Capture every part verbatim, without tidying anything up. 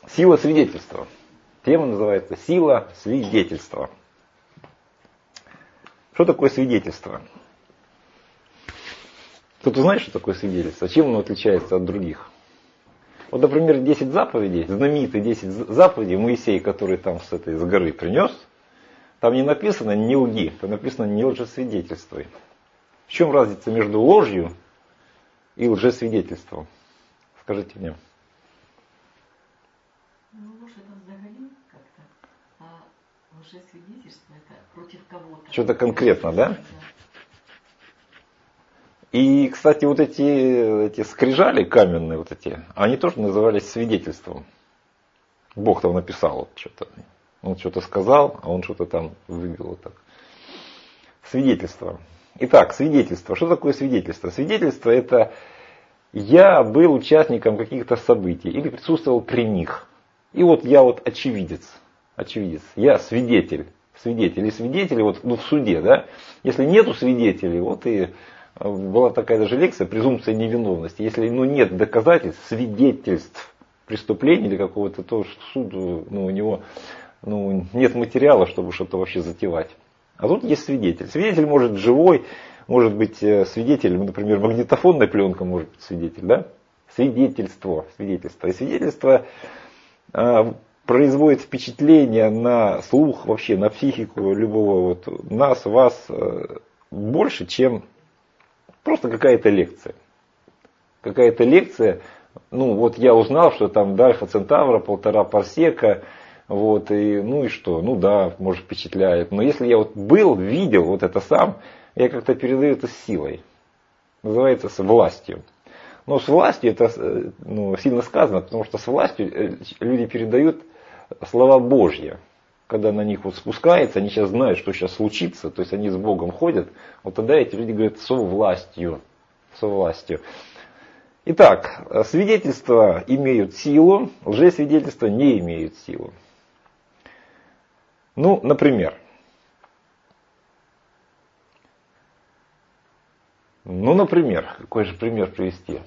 Сила свидетельства. Тема называется «Сила свидетельства». Что такое свидетельство? Кто-то знает, что такое свидетельство? Чем оно отличается от других? Вот, например, десять заповедей, знаменитые десять заповедей Моисей, который там с этой с горы принес, там не написано «не лги», там написано «не лжесвидетельствуй». В чем разница между ложью и лжесвидетельством? Скажите мне. Ну, ложь это взаимодействие как-то, а лжесвидетельство это против кого-то. Что-то конкретно, да? И, кстати, вот эти, эти скрижали каменные, вот эти, они тоже назывались свидетельством. Бог там написал вот что-то. Он что-то сказал, а он что-то там выбил вот так. Свидетельство. Итак, свидетельство. Что такое свидетельство? Свидетельство это я был участником каких-то событий или присутствовал при них. И вот я вот очевидец. Очевидец. Я свидетель. Свидетель. И свидетели вот, ну, в суде, да? Если нету свидетелей, вот и была такая даже лекция «Презумпция невиновности». Если ну, нет доказательств, свидетельств преступления или какого-то, то суд, ну, у него ну, нет материала, чтобы что-то вообще затевать. А тут есть свидетель. Свидетель может быть живой, может быть свидетель, например, магнитофонная пленка может быть свидетель, да? Свидетельство, свидетельство. И свидетельство э, производит впечатление на слух, вообще на психику любого вот, нас, вас э, больше, чем просто какая-то лекция. Какая-то лекция, ну вот я узнал, что там до Альфа Центавра полтора парсека, вот, и, ну и что, ну да, может впечатляет. Но если я вот был, видел вот это сам, я как-то передаю это с силой. Называется с властью. Но с властью это ну, сильно сказано, потому что с властью люди передают слова Божьи. Когда на них вот спускается, они сейчас знают, что сейчас случится, то есть они с Богом ходят, вот тогда эти люди говорят со властью. Со властью. Итак, свидетельства имеют силу, лжесвидетельства не имеют силу. Ну, например. Ну, например, какой же пример привести?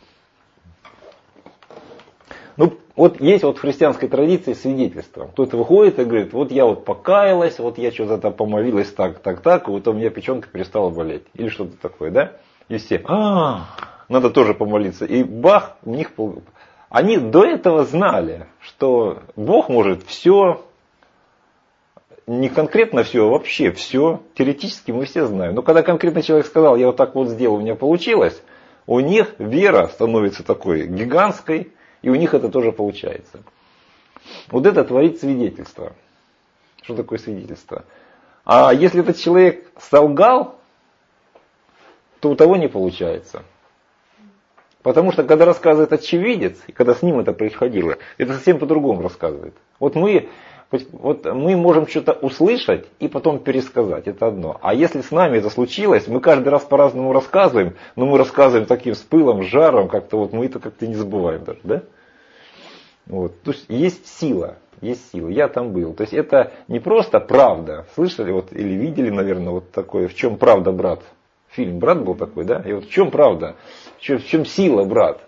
Ну, вот есть вот в христианской традиции свидетельство. Кто-то выходит и говорит, вот я вот покаялась, вот я что-то там помолилась так, так, так, и вот у меня печенка перестала болеть. Или что-то такое, да? И все, а, надо тоже помолиться. И бах, у них... Они до этого знали, что Бог может все, не конкретно все, а вообще все. Теоретически мы все знаем. Но когда конкретный человек сказал, я вот так вот сделал, у меня получилось, у них вера становится такой гигантской, и у них это тоже получается. Вот это творит свидетельство. Что такое свидетельство? А если этот человек солгал, то у того не получается. Потому что когда рассказывает очевидец, и когда с ним это происходило, это совсем по-другому рассказывает. Вот мы, вот мы можем что-то услышать и потом пересказать, это одно. А если с нами это случилось, мы каждый раз по-разному рассказываем, но мы рассказываем таким с пылом, с жаром, как-то вот мы это как-то не забываем даже, да? Вот. То есть есть сила, есть сила, я там был. То есть это не просто правда, слышали вот или видели, наверное, вот такое, в чем правда, брат? Фильм «Брат» был такой, да? И вот в чем правда? В чем, в чем сила, брат?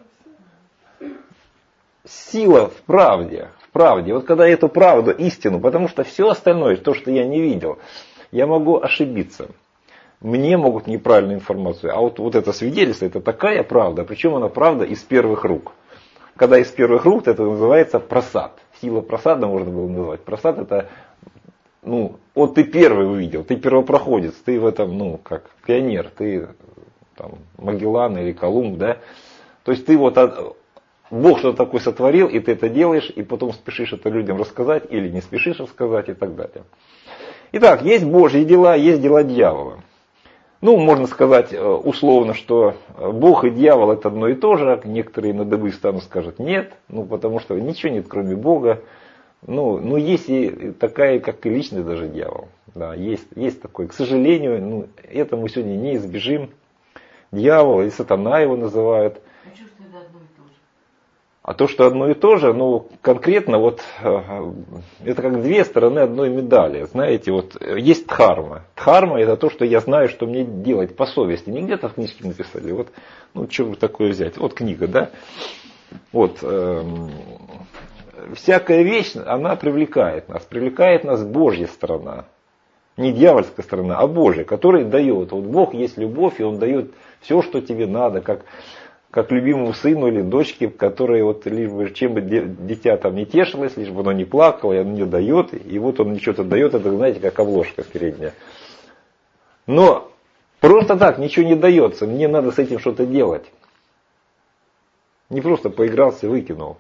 Сила в правде. В правде. Вот когда эту правду, истину, потому что все остальное, то, что я не видел, я могу ошибиться. Мне могут неправильную информацию. А вот, вот это свидетельство, это такая правда, причем она правда из первых рук. Когда из первых рук, это называется просад. Сила просада можно было назвать. Просад это... Ну, вот ты первый увидел, ты первопроходец, ты в этом, ну, как пионер, ты там Магеллан или Колумб, да. То есть ты вот, Бог что-то такое сотворил, и ты это делаешь, и потом спешишь это людям рассказать, или не спешишь рассказать, и так далее. Итак, есть Божьи дела, есть дела дьявола. Ну, можно сказать условно, что Бог и дьявол это одно и то же, некоторые на дыбы станут, скажут нет, ну, потому что ничего нет, кроме Бога. Ну, ну, есть и такая, как и личность даже дьявол. Да, есть, есть такой. К сожалению, ну, это мы сегодня не избежим. Дьявол и сатана его называют. А что, что это одно и то же? А то, что одно и то же, ну, конкретно вот, это как две стороны одной медали. Знаете, вот есть дхарма. Дхарма это то, что я знаю, что мне делать по совести. Не где-то в книжке написали. Вот, ну, что бы такое взять? Вот книга, да? Вот. всякая вещь, она привлекает нас. Привлекает нас Божья сторона. Не дьявольская сторона, а Божья, который дает. Вот Бог есть любовь, и Он дает все, что тебе надо, как, как любимому сыну или дочке, которые вот лишь бы, чем бы дитя там не тешилось, лишь бы оно не плакало, и он не дает. И вот он что-то дает, это, знаете, как обложка передняя. Но просто так ничего не дается, мне надо с этим что-то делать. Не просто поигрался, выкинул.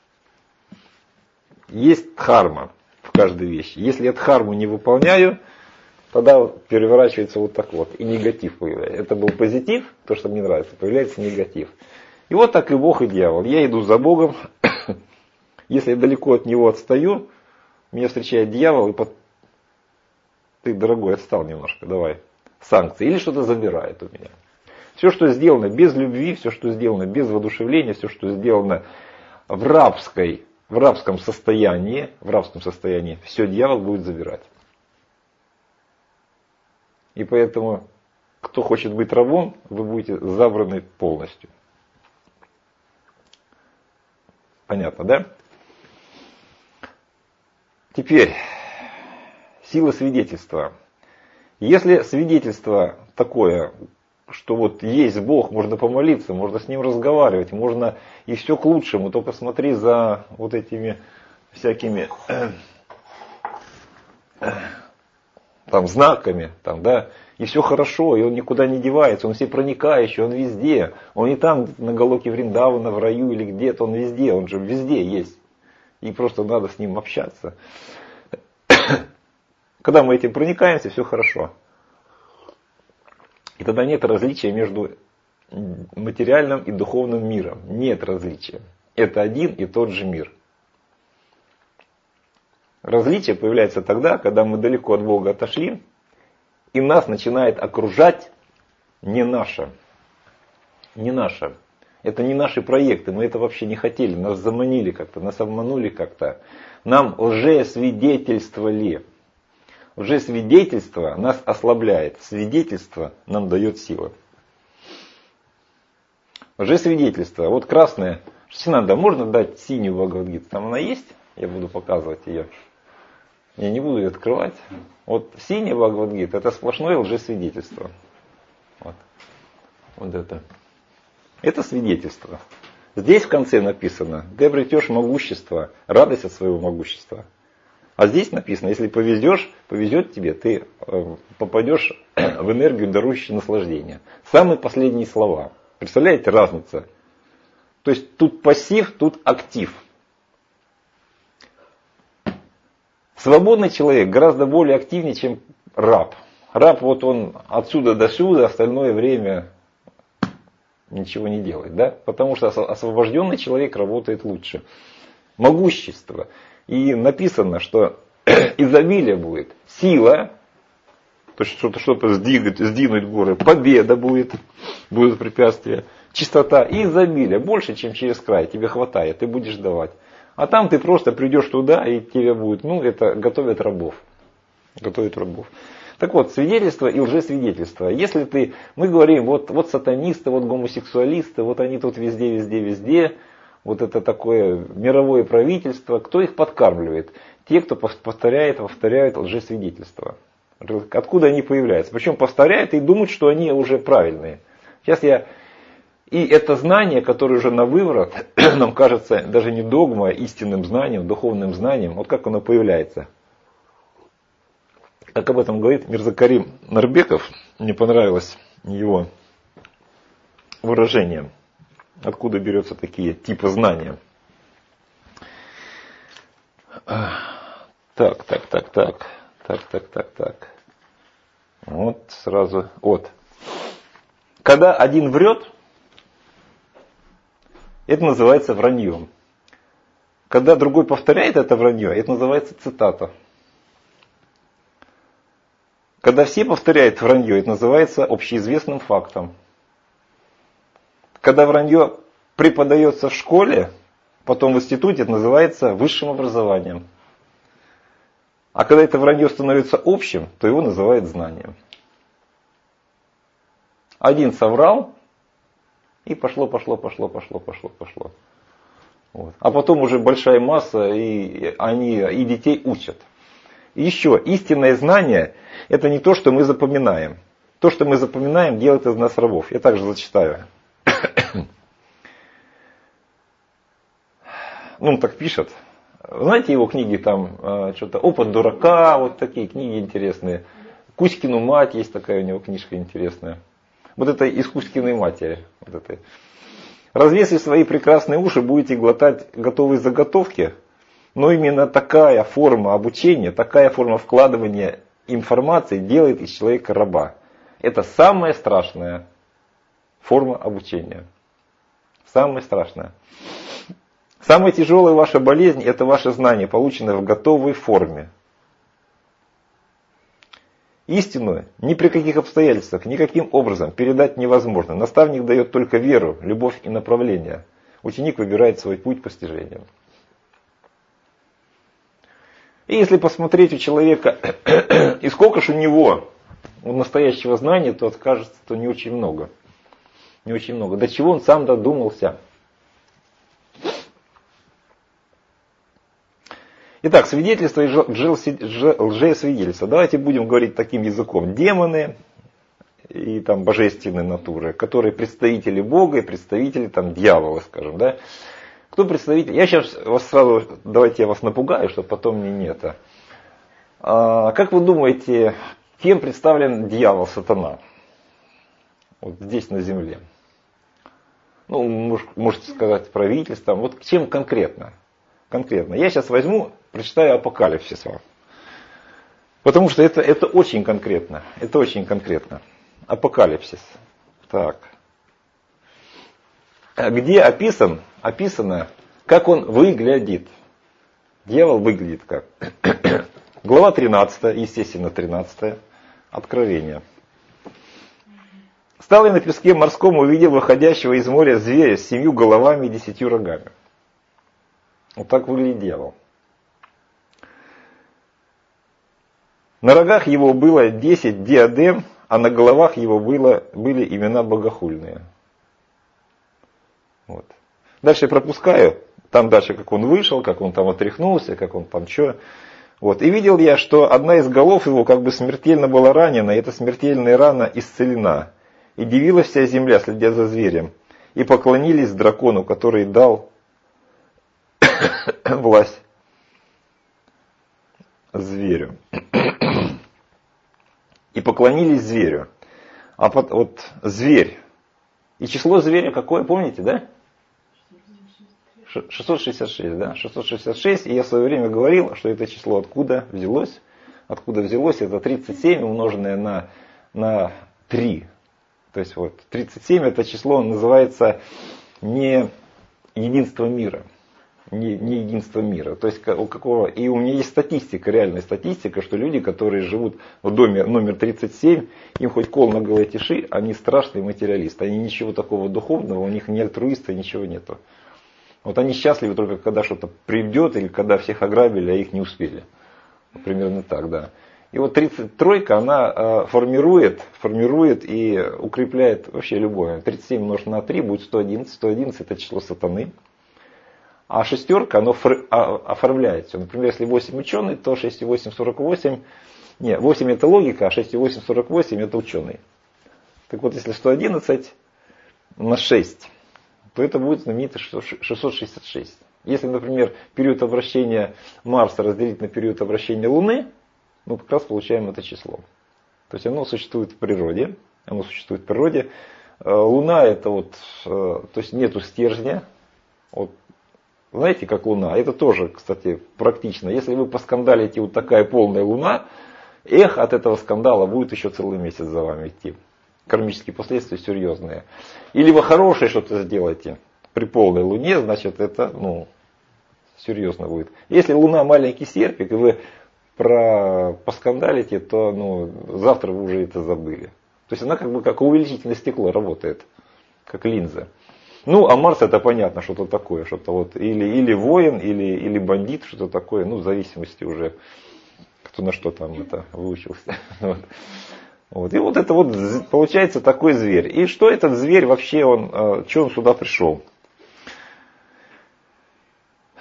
Есть дхарма в каждой вещи. Если я дхарму не выполняю, тогда переворачивается вот так вот. И негатив появляется. Это был позитив, то, что мне нравится, появляется негатив. И вот так и Бог, и дьявол. Я иду за Богом. Если я далеко от Него отстаю, меня встречает дьявол и под... Ты, дорогой, отстал немножко, давай. Санкции. Или что-то забирает у меня. Все, что сделано без любви, все, что сделано без воодушевления, все, что сделано в рабской, в рабском состоянии, в рабском состоянии, все дьявол будет забирать. И поэтому, кто хочет быть рабом, вы будете забраны полностью. Понятно, да? Теперь, сила свидетельства. Если свидетельство такое, что вот есть Бог, можно помолиться, можно с Ним разговаривать, можно и все к лучшему, только смотри за вот этими всякими э, э, там знаками, там, да, и все хорошо, и он никуда не девается, он все проникающий, он везде, он не там на Галоке Вриндавана, в раю или где-то, он везде, он же везде есть, и просто надо с Ним общаться. Когда мы этим проникаемся, все хорошо. И тогда нет различия между материальным и духовным миром. Нет различия. Это один и тот же мир. Различие появляется тогда, когда мы далеко от Бога отошли, и нас начинает окружать не наше. Не наше. Это не наши проекты, мы это вообще не хотели. Нас заманили как-то, нас обманули как-то. Нам лжесвидетельствовали. Лжесвидетельство нас ослабляет, свидетельство нам дает силы. Лжесвидетельство. Вот красное. Шасинанда, можно дать синюю Бхагавад-гиту? Там она есть? Я буду показывать ее. Я не буду ее открывать. Вот синяя Бхагавад-гита — это сплошное лжесвидетельство. Вот. Вот это. Это свидетельство. Здесь в конце написано: ты обретешь могущество, радость от своего могущества. А здесь написано: если повезешь, повезет тебе, ты попадешь в энергию, дарующую наслаждение. Самые последние слова. Представляете, разница? То есть тут пассив, тут актив. Свободный человек гораздо более активнее, чем раб. Раб, вот он отсюда до сюда, остальное время ничего не делает. Да? Потому что освобожденный человек работает лучше. Могущество. И написано, что изобилие будет, сила, то есть что-то, что-то сдвинуть, сдвинуть горы, победа будет, будут препятствия, чистота и изобилие, больше, чем через край, тебе хватает, ты будешь давать. А там ты просто придешь туда, и тебе будет, ну, это готовят рабов. Готовят рабов. Так вот, свидетельство и лжесвидетельство. Если ты, мы говорим, вот, вот сатанисты, вот гомосексуалисты, вот они тут везде, везде, везде. Вот это такое мировое правительство. Кто их подкармливает? Те, кто повторяет, повторяет лжесвидетельства. Откуда они появляются? Причем повторяют и думают, что они уже правильные. Сейчас я... И это знание, которое уже на выворот, нам кажется даже не догма, а истинным знанием, духовным знанием. Вот как оно появляется. Как об этом говорит Мирза-Карим Нарбеков, мне понравилось его выражение. Откуда берется такие типы знания. Так, так, так, так. Так, так, так, так. Вот сразу. Вот. Когда один врет, это называется враньем. Когда другой повторяет это вранье, это называется цитата. Когда все повторяют вранье, это называется общеизвестным фактом. Когда вранье преподается в школе, потом в институте, это называется высшим образованием. А когда это вранье становится общим, то его называют знанием. Один соврал, и пошло, пошло, пошло, пошло, пошло, пошло. Вот. А потом уже большая масса, и они и детей учат. И еще, истинное знание – это не то, что мы запоминаем. То, что мы запоминаем, делает из нас рабов. Я также зачитаю. Ну, он так пишет. Знаете его книги, там, что-то «Опыт дурака», вот такие книги интересные. «Кузькину мать» есть такая у него книжка интересная. Вот это из Кузькиной матери. Вот это. Развесив свои прекрасные уши, будете глотать готовые заготовки, но именно такая форма обучения, такая форма вкладывания информации делает из человека раба. Это самая страшная форма обучения. Самая страшная. Самая тяжелая ваша болезнь – это ваше знание, полученное в готовой форме. Истину ни при каких обстоятельствах, никаким образом передать невозможно. Наставник дает только веру, любовь и направление. Ученик выбирает свой путь постижения. И если посмотреть у человека, и сколько же у него у настоящего знания, то окажется, что не очень много. Не очень много. До чего он сам додумался. Итак, свидетельство и лжесвидетельство. Давайте будем говорить таким языком. Демоны и там божественные натуры, которые представители Бога и представители там дьявола, скажем, да. Кто представитель? Я сейчас вас сразу, давайте я вас напугаю, чтобы потом мне не это. А, как вы думаете, кем представлен дьявол, сатана? Вот здесь на земле. Ну, мож, можете сказать правительством. Вот чем конкретно? Конкретно. Я сейчас возьму, прочитаю Апокалипсис вам. Потому что это, это очень конкретно. Это очень конкретно. Апокалипсис. Так. Где описан, описано, как он выглядит. Дьявол выглядит как. Глава тринадцатая, естественно, тринадцатая. Откровение. Стал я на песке морском, увидел выходящего из моря зверя с семью головами и десятью рогами. Вот так выглядит дьявол. На рогах его было десять диадем, а на головах его было, были имена богохульные. Вот. Дальше я пропускаю. Там дальше, как он вышел, как он там отряхнулся, как он там что. Вот. И видел я, что одна из голов его как бы смертельно была ранена, и эта смертельная рана исцелена. И дивилась вся земля, следя за зверем. И поклонились дракону, который дал власть зверю. И поклонились зверю. А под, вот зверь. И число зверя какое, помните, да? шестьсот шестьдесят шесть, да? шестьсот шестьдесят шесть. И я в свое время говорил, что это число откуда взялось. Откуда взялось? Это тридцать семь умноженное на, на три. То есть вот тридцать семь это число называется не единство мира. Не, не единство мира. То есть у какого. И у меня есть статистика, реальная статистика, что люди, которые живут в доме номер тридцать семь, им хоть кол на голове тиши, они страшные материалисты. Они ничего такого духовного, у них ни альтруиста, ничего нету. Вот они счастливы только когда что-то придет, или когда всех ограбили, а их не успели. Примерно так, да. И вот тридцать тройка, она формирует, формирует и укрепляет вообще любое. тридцать семь умножить на три будет сто одиннадцать. сто одиннадцать это число сатаны. А шестерка, оно оформляет все. Например, если восемь ученый, то шесть и восемь сорок восемь. Нет, восемь это логика, а шесть и восемь сорок восемь это ученый. Так вот, если сто одиннадцать на шесть, то это будет знаменитый шестьсот шестьдесят шесть. Если, например, период обращения Марса разделить на период обращения Луны, мы как раз получаем это число. То есть оно существует в природе. Оно существует в природе. Луна это вот, то есть нету стержня. Вот, знаете, как Луна? Это тоже, кстати, практично. Если вы поскандалите вот такая полная Луна, эх, от этого скандала будет еще целый месяц за вами идти. Кармические последствия серьезные. Или вы хорошее что-то сделаете при полной Луне, значит это ну, серьезно будет. Если Луна маленький серпик, и вы про поскандалите, то ну, завтра вы уже это забыли. То есть она как бы как увеличительное стекло работает, как линза. Ну, а Марс это понятно, что-то такое, что-то вот или, или воин, или, или бандит, что-то такое, ну, в зависимости уже, кто на что там это выучился. Вот. Вот. И вот это вот получается такой зверь. И что этот зверь вообще, он, что он сюда пришел?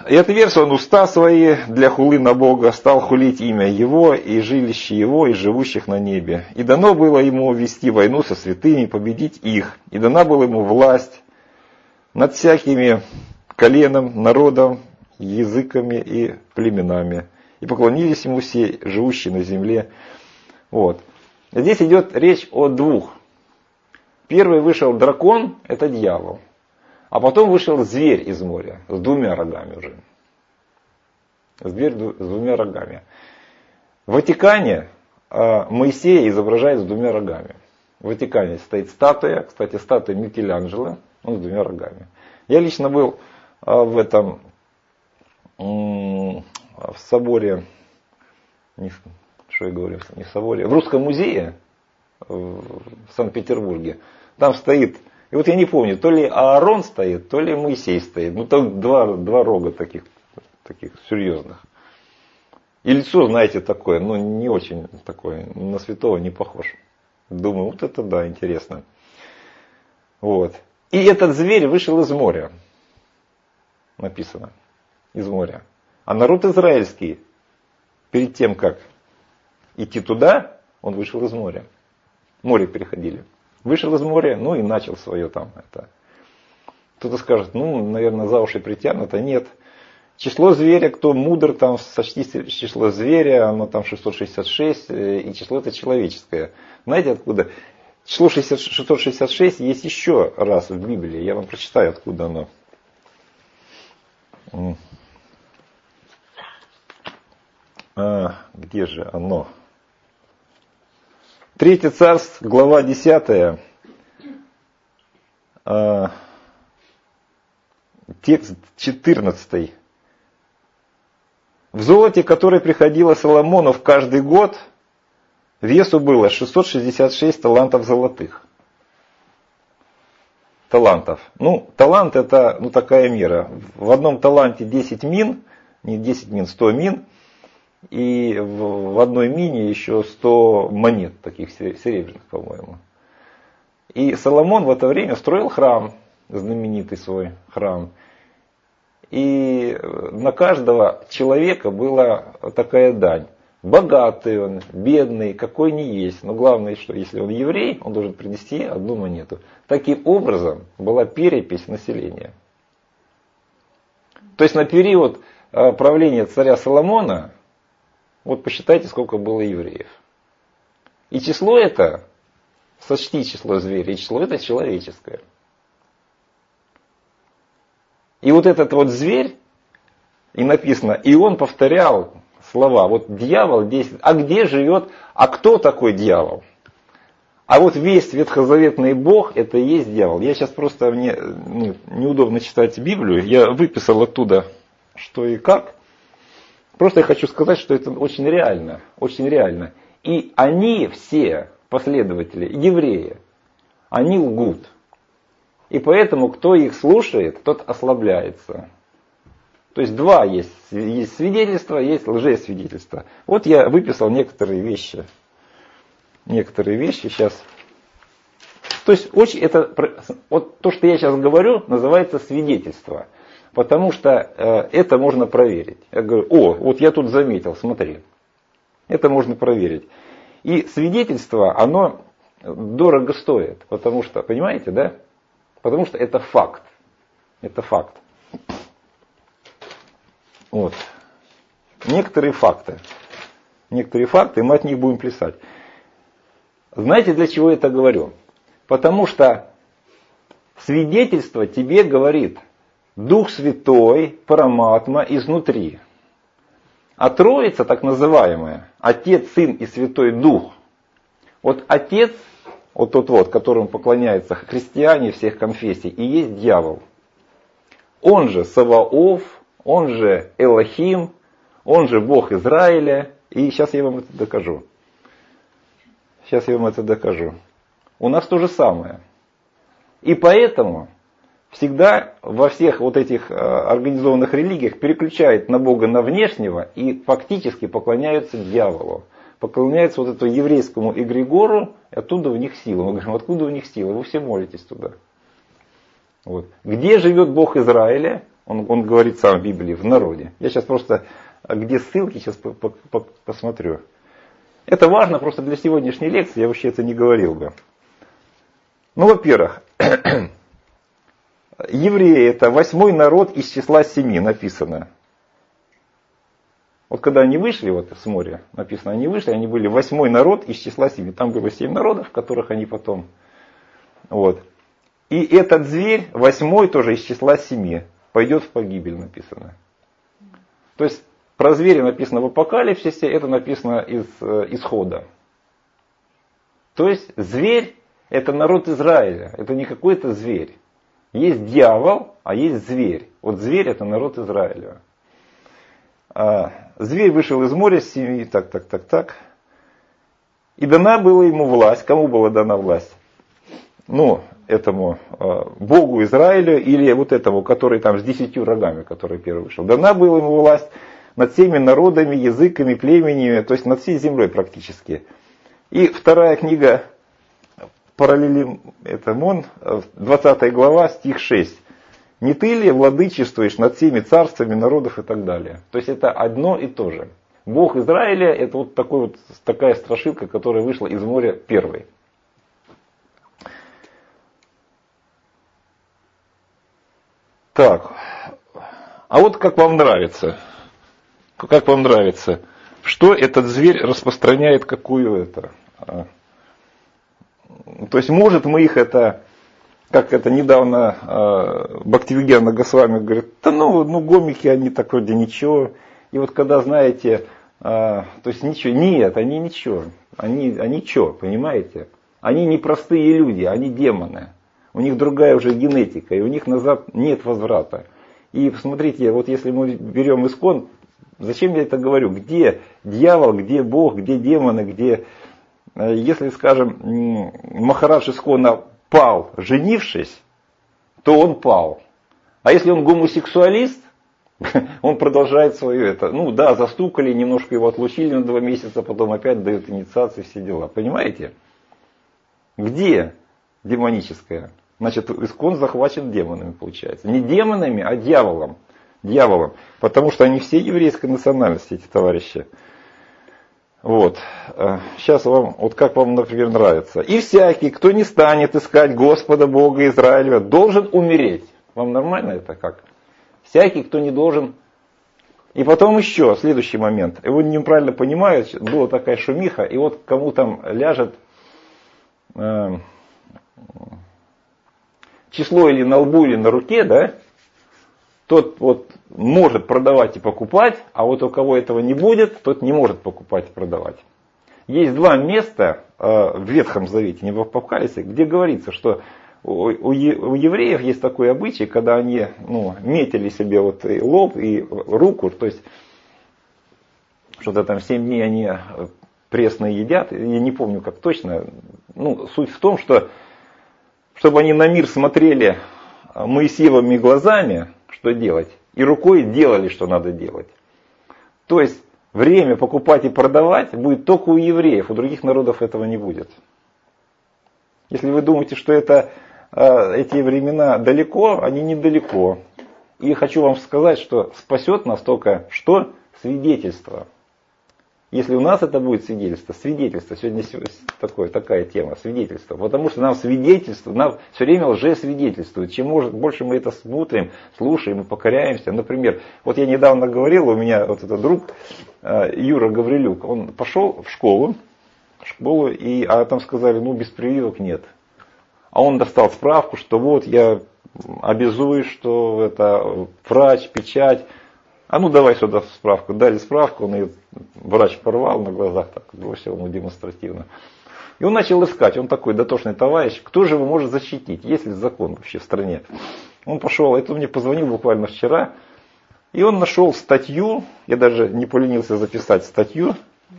И отверз он уста свои для хулы на Бога, стал хулить имя Его и жилище Его и живущих на небе. И дано было ему вести войну со святыми, победить их. И дана была ему власть над всякими коленом, народом, языками и племенами. И поклонились ему все, живущие на земле. Вот. Здесь идет речь о двух. Первый вышел дракон, это дьявол. А потом вышел зверь из моря, с двумя рогами уже. Зверь с двумя рогами. В Ватикане Моисея изображают с двумя рогами. В Ватикане стоит статуя, кстати, статуя Микеланджело, он с двумя рогами. Я лично был в этом, в соборе, что я говорю, не в соборе, в Русском музее в Санкт-Петербурге. Там стоит, и вот я не помню, то ли Аарон стоит, то ли Моисей стоит. Ну там два, два рога таких, таких серьезных. И лицо, знаете, такое, ну не очень такое, на святого не похож. Думаю, вот это да, интересно. Вот. И этот зверь вышел из моря. Написано. Из моря. А народ израильский, перед тем, как идти туда, он вышел из моря. Море переходили. Вышел из моря, ну и начал свое там. Это. Кто-то скажет, ну, наверное, за уши притянуто. Нет. Число зверя, кто мудр, там сочтите число зверя, оно там шестьсот шестьдесят шесть, и число это человеческое. Знаете откуда? Число шестьсот шестьдесят шесть есть еще раз в Библии. Я вам прочитаю, откуда оно. А, где же оно? Третье царство, глава десятая, э, текст четырнадцатый. В золоте, которое приходило Соломону в каждый год, весу было шестьсот шестьдесят шесть талантов золотых. Талантов. Ну, талант это ну, такая мера. В одном таланте десять мин, не десять мин, сто мин. И в одной мине еще сто монет, таких серебряных, по-моему. И Соломон в это время строил храм, знаменитый свой храм. И на каждого человека была такая дань. Богатый он, бедный, какой ни есть. Но главное, что если он еврей, он должен принести одну монету. Таким образом была перепись населения. То есть на период правления царя Соломона, вот посчитайте, сколько было евреев. И число это, сочти число зверей, число это человеческое. И вот этот вот зверь, и написано, и он повторял слова, вот дьявол десять, а где живет, а кто такой дьявол? А вот весь ветхозаветный Бог, это и есть дьявол. Я сейчас просто, мне ну, неудобно читать Библию, я выписал оттуда, что и как. Просто я хочу сказать, что это очень реально, очень реально. И они все, последователи, евреи, они лгут. И поэтому, кто их слушает, тот ослабляется. То есть два есть. Есть свидетельство, есть лжесвидетельство. Вот я выписал некоторые вещи. Некоторые вещи сейчас. То есть очень это, вот то, что я сейчас говорю, называется свидетельство. Потому что э, это можно проверить. Я говорю, о, вот я тут заметил, смотри. Это можно проверить. И свидетельство, оно дорого стоит. Потому что, понимаете, да? Потому что это факт. Это факт. Вот. Некоторые факты. Некоторые факты, мы от них будем плясать. Знаете, для чего я это говорю? Потому что свидетельство тебе говорит Дух Святой, Параматма изнутри. А Троица, так называемая, Отец, Сын и Святой Дух. Вот Отец, вот тот вот, которому поклоняются христиане всех конфессий, и есть дьявол. Он же Саваоф, он же Элохим, он же Бог Израиля. И сейчас я вам это докажу. Сейчас я вам это докажу. У нас то же самое. И поэтому всегда во всех вот этих организованных религиях переключают на Бога на внешнего и фактически поклоняются дьяволу. Поклоняются вот этому еврейскому эгрегору, и оттуда у них сила. Мы говорим, откуда у них сила? Вы все молитесь туда. Вот. Где живет Бог Израиля? Он, он говорит сам в Библии, в народе. Я сейчас просто, где ссылки, сейчас по, по, по, посмотрю. Это важно просто для сегодняшней лекции, я вообще это не говорил бы. Ну, во-первых, евреи это восьмой народ из числа семи, написано. Вот когда они вышли вот с моря, написано, они вышли, они были восьмой народ из числа семи. Там было семь народов, которых они потом... Вот. И этот зверь, восьмой тоже из числа семи, пойдет в погибель, написано. То есть про зверя написано в Апокалипсисе, это написано из э, Исхода. То есть зверь это народ Израиля, это не какой-то зверь. Есть дьявол, а есть зверь. Вот зверь это народ Израиля. А, зверь вышел из моря с семи, так, так, так, так. И дана была ему власть. Кому была дана власть? Ну, этому э, Богу Израилю или вот этому, который там с десятью рогами, который первый вышел. Дана была ему власть над всеми народами, языками, племенами, то есть над всей землей практически. И вторая книга параллели, это Мон, двадцатая глава, стих шесть. Не ты ли владычествуешь над всеми царствами народов и так далее. То есть это одно и то же. Бог Израиля это вот, такой вот такая страшилка, которая вышла из моря первой. Так, а вот как вам нравится? Как вам нравится? Что этот зверь распространяет, какую это? То есть может мы их это, как это недавно э, Бхактивигьяна Госвами говорит, да ну, ну гомики они так вроде ничего. И вот когда знаете, э, то есть ничего, нет, они ничего, они, они что, понимаете? Они не простые люди, они демоны. У них другая уже генетика, и у них назад нет возврата. И посмотрите, вот если мы берем Искон, зачем я это говорю? Где дьявол, где Бог, где демоны, где... Если, скажем, Махарадж Искона пал, женившись, то он пал. А если он гомосексуалист, он продолжает свое это. Ну да, застукали, немножко его отлучили на два месяца, потом опять дают инициации, все дела. Понимаете? Где демоническое? Значит, Искон захвачен демонами, получается. Не демонами, а дьяволом. Дьяволом. Потому что они все еврейской национальности, эти товарищи. Вот. Сейчас вам, вот как вам, например, нравится. И всякий, кто не станет искать Господа Бога Израиля, должен умереть. Вам нормально это как? Всякий, кто не должен. И потом еще, следующий момент. Его неправильно понимают, была такая шумиха, и вот кому там ляжет э, число или на лбу, или на руке, да, тот вот может продавать и покупать, а вот у кого этого не будет, тот не может покупать и продавать. Есть два места э, в Ветхом Завете, не в Апокалипсисе, где говорится, что у, у, у евреев есть такой обычай, когда они ну, метили себе вот и лоб и руку, то есть что-то там семь дней они пресно едят, я не помню как точно. Ну, суть в том, что чтобы они на мир смотрели Моисеевыми глазами, что делать, и рукой делали, что надо делать. То есть время покупать и продавать будет только у евреев, у других народов этого не будет. Если вы думаете, что это, эти времена далеко, они недалеко. И хочу вам сказать, что спасет нас только что? Свидетельство. Если у нас это будет свидетельство, свидетельство, сегодня такое, такая тема, свидетельство, потому что нам свидетельство, нам все время лжесвидетельствуют. Чем может, больше мы это смотрим, слушаем и покоряемся. Например, вот я недавно говорил, у меня вот этот друг Юра Гаврилюк, он пошел в школу, в школу и, а там сказали, ну без прививок нет. А он достал справку, что вот я обязуюсь, что это врач, печать. А ну давай сюда справку. Дали справку, он ее, врач порвал на глазах, так бросил ему демонстративно. И он начал искать, он такой дотошный товарищ, кто же его может защитить, есть ли закон вообще в стране. Он пошел, это он мне позвонил буквально вчера, и он нашел статью, я даже не поленился записать статью,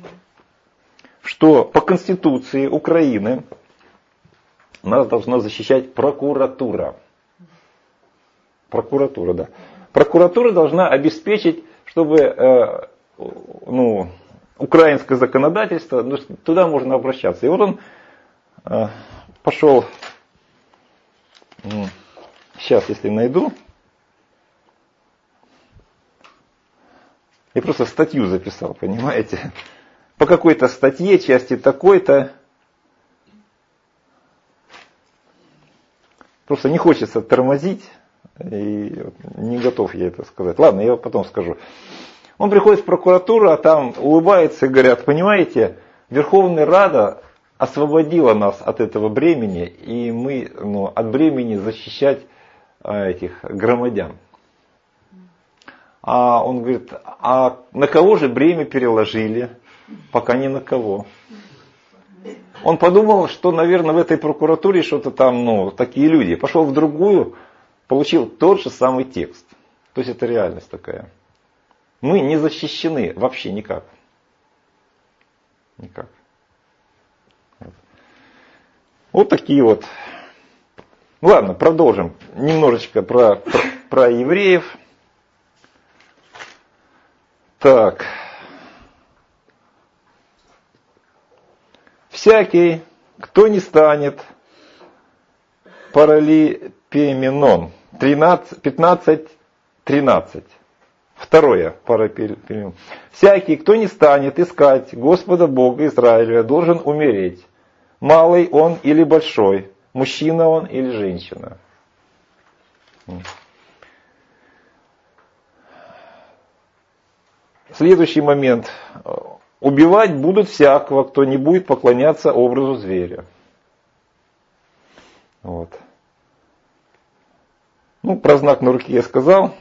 что по Конституции Украины нас должна защищать прокуратура. Прокуратура, да. Прокуратура должна обеспечить, чтобы э, ну, украинское законодательство, ну, туда можно обращаться. И вот он э, пошел, э, сейчас если найду, Я просто статью записал, понимаете? По какой-то статье, части такой-то. Просто не хочется тормозить, и не готов я это сказать. Ладно, я потом скажу. Он приходит в прокуратуру, а там улыбается и говорят, понимаете, Верховная Рада освободила нас от этого бремени, и мы ну, от бремени защищать а, этих громадян. А он говорит, а на кого же бремя переложили? Пока ни на кого. Он подумал, что, наверное, в этой прокуратуре что-то там, ну, такие люди. Пошел в другую, получил тот же самый текст. То есть это реальность такая. Мы не защищены вообще никак. Никак. Вот, вот такие вот. Ладно, продолжим. Немножечко про, про, про евреев. Так. Всякий, кто не станет паралипоменон. пятнадцать тринадцать. Второе. Паралипоменон. Всякий, кто не станет искать Господа Бога Израиля, должен умереть. Малый он или большой. Мужчина он или женщина. Следующий момент. Убивать будут всякого, кто не будет поклоняться образу зверя. Вот. Ну, про знак на руке я сказал.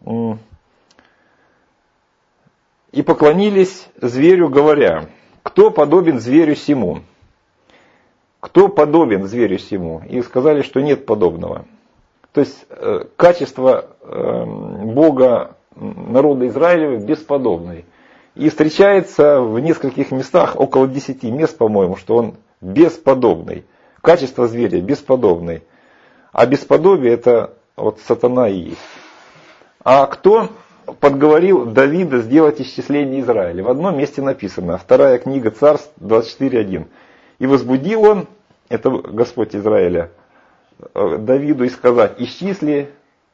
И поклонились зверю, говоря, кто подобен зверю сему? Кто подобен зверю сему? И сказали, что нет подобного. То есть э, качество э, Бога народа Израилева бесподобный. И встречается в нескольких местах, около десяти мест, по-моему, что он бесподобный. Качество зверя бесподобный. А бесподобие это вот сатана и есть. А кто подговорил Давида сделать исчисление Израиля? В одном месте написано, вторая книга Царств двадцать четыре один. И возбудил он, это Господь Израиля, Давиду и сказать, исчисли,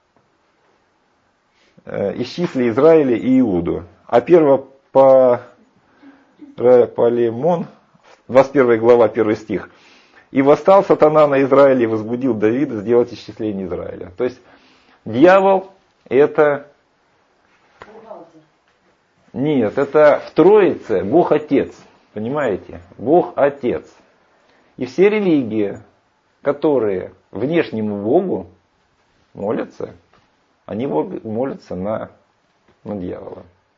исчисли Израиля и Иуду. А первое по Полимон, двадцать первая глава, первый стих. И восстал сатана на Израиле и возбудил Давида сделать исчисление Израиля. То есть дьявол это... Нет, это в Троице Бог Отец. Понимаете? Бог Отец. И все религии, которые внешнему Богу молятся, они молятся на, на дьявола.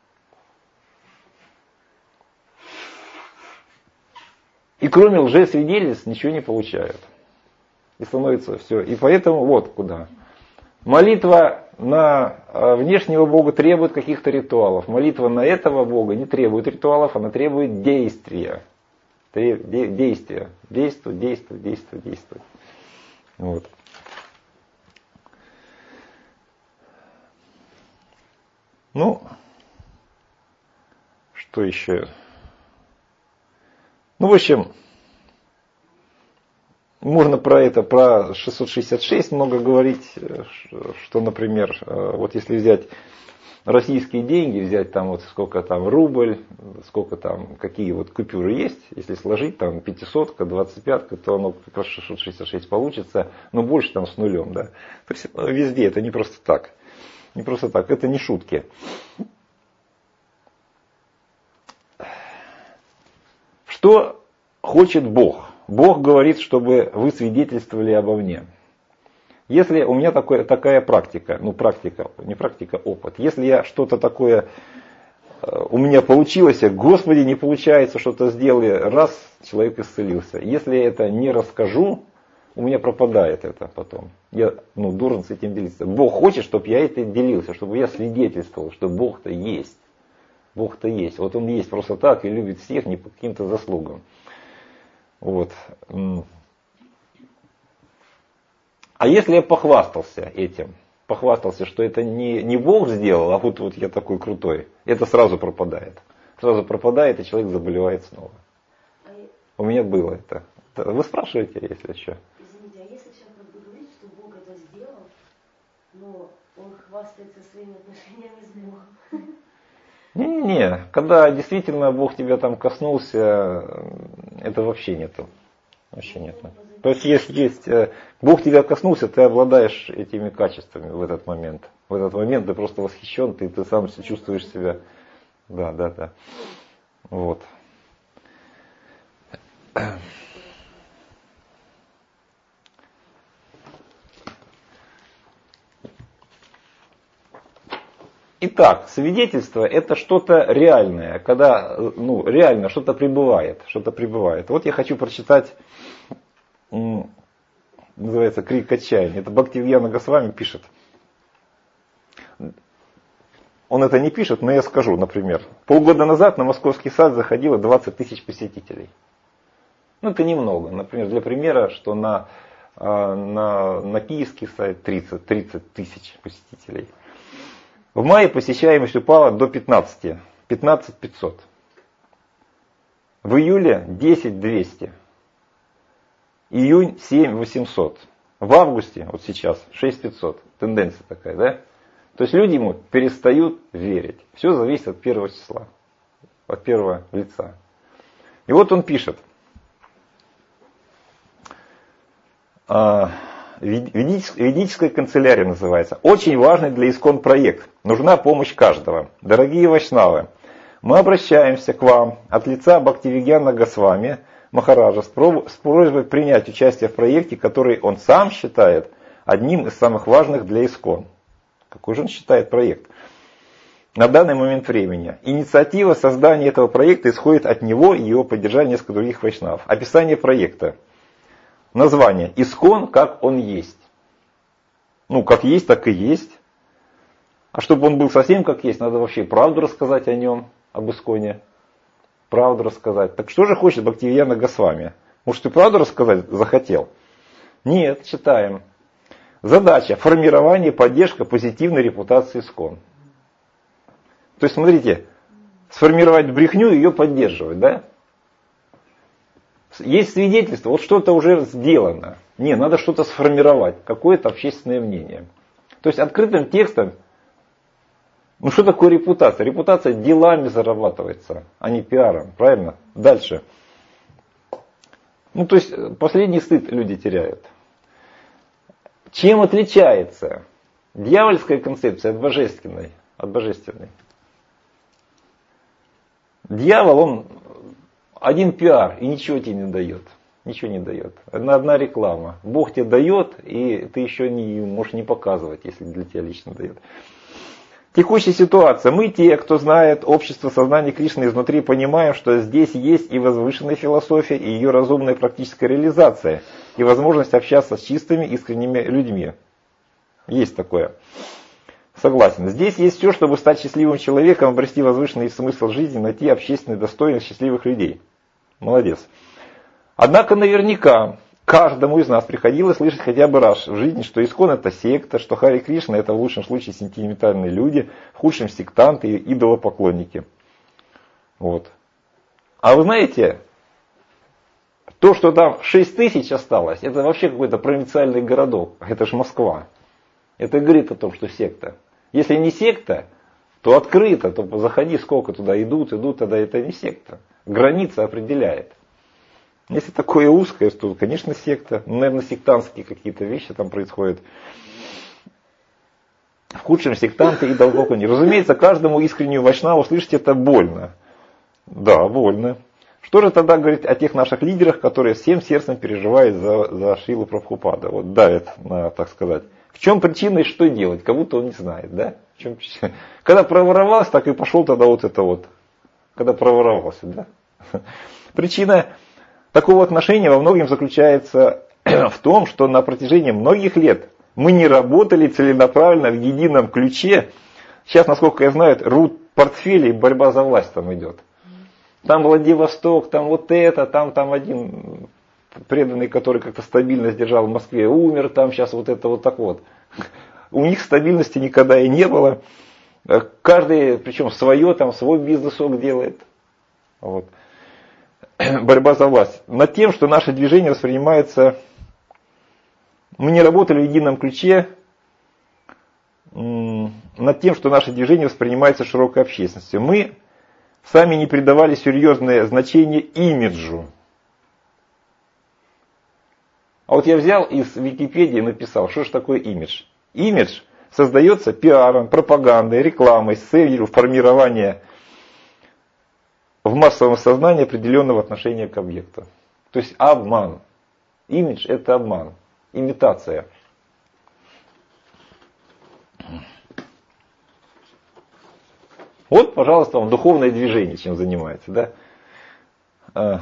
И кроме лжесвидетельств ничего не получают. И становится все. И поэтому вот куда. Молитва на внешнего Бога требует каких-то ритуалов. Молитва на этого Бога не требует ритуалов, она требует действия. Действия. Действуй, действуй, действуй, действуй. Вот. Ну, что еще? Ну, в общем, можно про это, про шестьсот шестьдесят шесть много говорить, что, например, вот если взять российские деньги, взять там вот сколько там рубль, сколько там, какие вот купюры есть, если сложить там пятисотка, двадцать пятка, то оно как раз шестьсот шестьдесят шесть получится, но больше там с нулем, да. То есть везде это не просто так. Не просто так, это не шутки. Что хочет Бог? Бог говорит, чтобы вы свидетельствовали обо мне. Если у меня такое, такая практика, ну практика, не практика, опыт. Если я что-то такое, у меня получилось, Господи, не получается, что-то сделали, раз, человек исцелился. Если я это не расскажу, у меня пропадает это потом. Я ну, должен с этим делиться. Бог хочет, чтобы я это делился, чтобы я свидетельствовал, что Бог-то есть. Бог-то есть. Вот Он есть просто так и любит всех не по каким-то заслугам. Вот. А если я похвастался этим, похвастался, что это не, не Бог сделал, а вот, вот я такой крутой, это сразу пропадает. Сразу пропадает, и человек заболевает снова. У меня было это. Вы спрашиваете, если что? Извините, а если человек говорит, что Бог это сделал, но он хвастается своими отношениями с Богом? Не-не-не, когда действительно Бог тебя там коснулся, это вообще нету. Вообще нету. То есть, если есть, Бог тебя коснулся, ты обладаешь этими качествами в этот момент. В этот момент ты просто восхищен, ты, ты сам чувствуешь себя. Да, да, да. Вот. Итак, свидетельство это что-то реальное, когда ну, реально что-то пребывает, что-то пребывает. Вот я хочу прочитать, называется «Крик отчаяния». Это Бхактивьяна Госвами пишет. Он это не пишет, но я скажу, например. Полгода назад на Московский сад заходило двадцать тысяч посетителей. Ну, это немного. Например, для примера, что на, на, на киевский сайт тридцать тысяч посетителей. В мае посещаемость упала до пятнадцати, пятнадцать пятьсот. В июле десять двести. Июнь семь восемьсот. В августе, вот сейчас, шесть пятьсот. Тенденция такая, да? То есть люди ему перестают верить. Все зависит от первого числа, от первого лица. И вот он пишет. Ведическая канцелярия называется. Очень важный для ИСККОН проект. Нужна помощь каждого. Дорогие вайшнавы, мы обращаемся к вам от лица Бхактивигьяна Госвами Махараджа с просьбой принять участие в проекте, который он сам считает одним из самых важных для ИСККОН. Какой же он считает проект? На данный момент времени. Инициатива создания этого проекта исходит от него и его поддержания несколько других вайшнавов. Описание проекта. Название. ИСККОН, как он есть. Ну, как есть, так и есть. А чтобы он был совсем как есть, надо вообще правду рассказать о нем, об ИСККОНе. Правду рассказать. Так что же хочет Бхактивьяна Госвами? Может, и правду рассказать захотел? Нет, читаем. Задача. Формирование и поддержка позитивной репутации ИСККОН. То есть, смотрите, сформировать брехню и ее поддерживать, да? Есть свидетельство, вот что-то уже сделано. Не, надо что-то сформировать, какое-то общественное мнение. То есть открытым текстом, ну что такое репутация? Репутация делами зарабатывается, а не пиаром, правильно? Дальше. Ну то есть последний стыд люди теряют. Чем отличается дьявольская концепция от божественной? От божественной? Дьявол, он... Один пиар и ничего тебе не дает. Ничего не дает. Одна, одна реклама. Бог тебе дает, и ты еще не можешь не показывать, если для тебя лично дает. Текущая ситуация. Мы те, кто знает общество сознания Кришны изнутри, понимаем, что здесь есть и возвышенная философия, и ее разумная практическая реализация, и возможность общаться с чистыми, искренними людьми. Есть такое. Согласен. Здесь есть все, чтобы стать счастливым человеком, обрести возвышенный смысл жизни, найти общественные достоинства счастливых людей. Молодец. Однако наверняка каждому из нас приходилось слышать хотя бы раз в жизни, что ИСККОН это секта, что Харе Кришна это в лучшем случае сентиментальные люди, в худшем сектанты и идолопоклонники. Вот. А вы знаете, то, что там шесть тысяч осталось, это вообще какой-то провинциальный городок. Это же Москва. Это говорит о том, что секта. Если не секта, то открыто, то заходи, сколько туда идут, идут, тогда это не секта. Граница определяет. Если такое узкое, то, конечно, секта. Ну, наверное, сектантские какие-то вещи там происходят. В худшем сектанты и долгоклонники. Разумеется, каждому искреннему вайшнаву слышать это больно. Да, больно. Что же тогда говорить о тех наших лидерах, которые всем сердцем переживают за, за Шрилу Прабхупада? Вот давят на, так сказать. В чем причина и что делать? Как будто он не знает, да? В чем причина? Когда проворовался, так и пошел тогда вот это вот. Когда проворовался, да? Причина такого отношения во многом заключается в том, что на протяжении многих лет мы не работали целенаправленно в едином ключе. Сейчас, насколько я знаю, рут портфели и борьба за власть там идет. Там Владивосток, там вот это, там, там один преданный, который как-то стабильность держал в Москве, умер, там сейчас вот это вот так вот. У них стабильности никогда и не было. Каждый, причем свое, там свой бизнесок делает. Вот. Борьба за власть. Над тем, что наше движение воспринимается... Мы не работали в едином ключе. над тем, что наше движение воспринимается широкой общественностью. Мы сами не придавали серьезное значение имиджу. А вот я взял из Википедии и написал, что же такое имидж. Имидж создается пиаром, пропагандой, рекламой с целью формирования в массовом сознании определенного отношения к объекту. То есть обман. Имидж – это обман, имитация. Вот, пожалуйста, вам духовное движение, чем занимается. Да?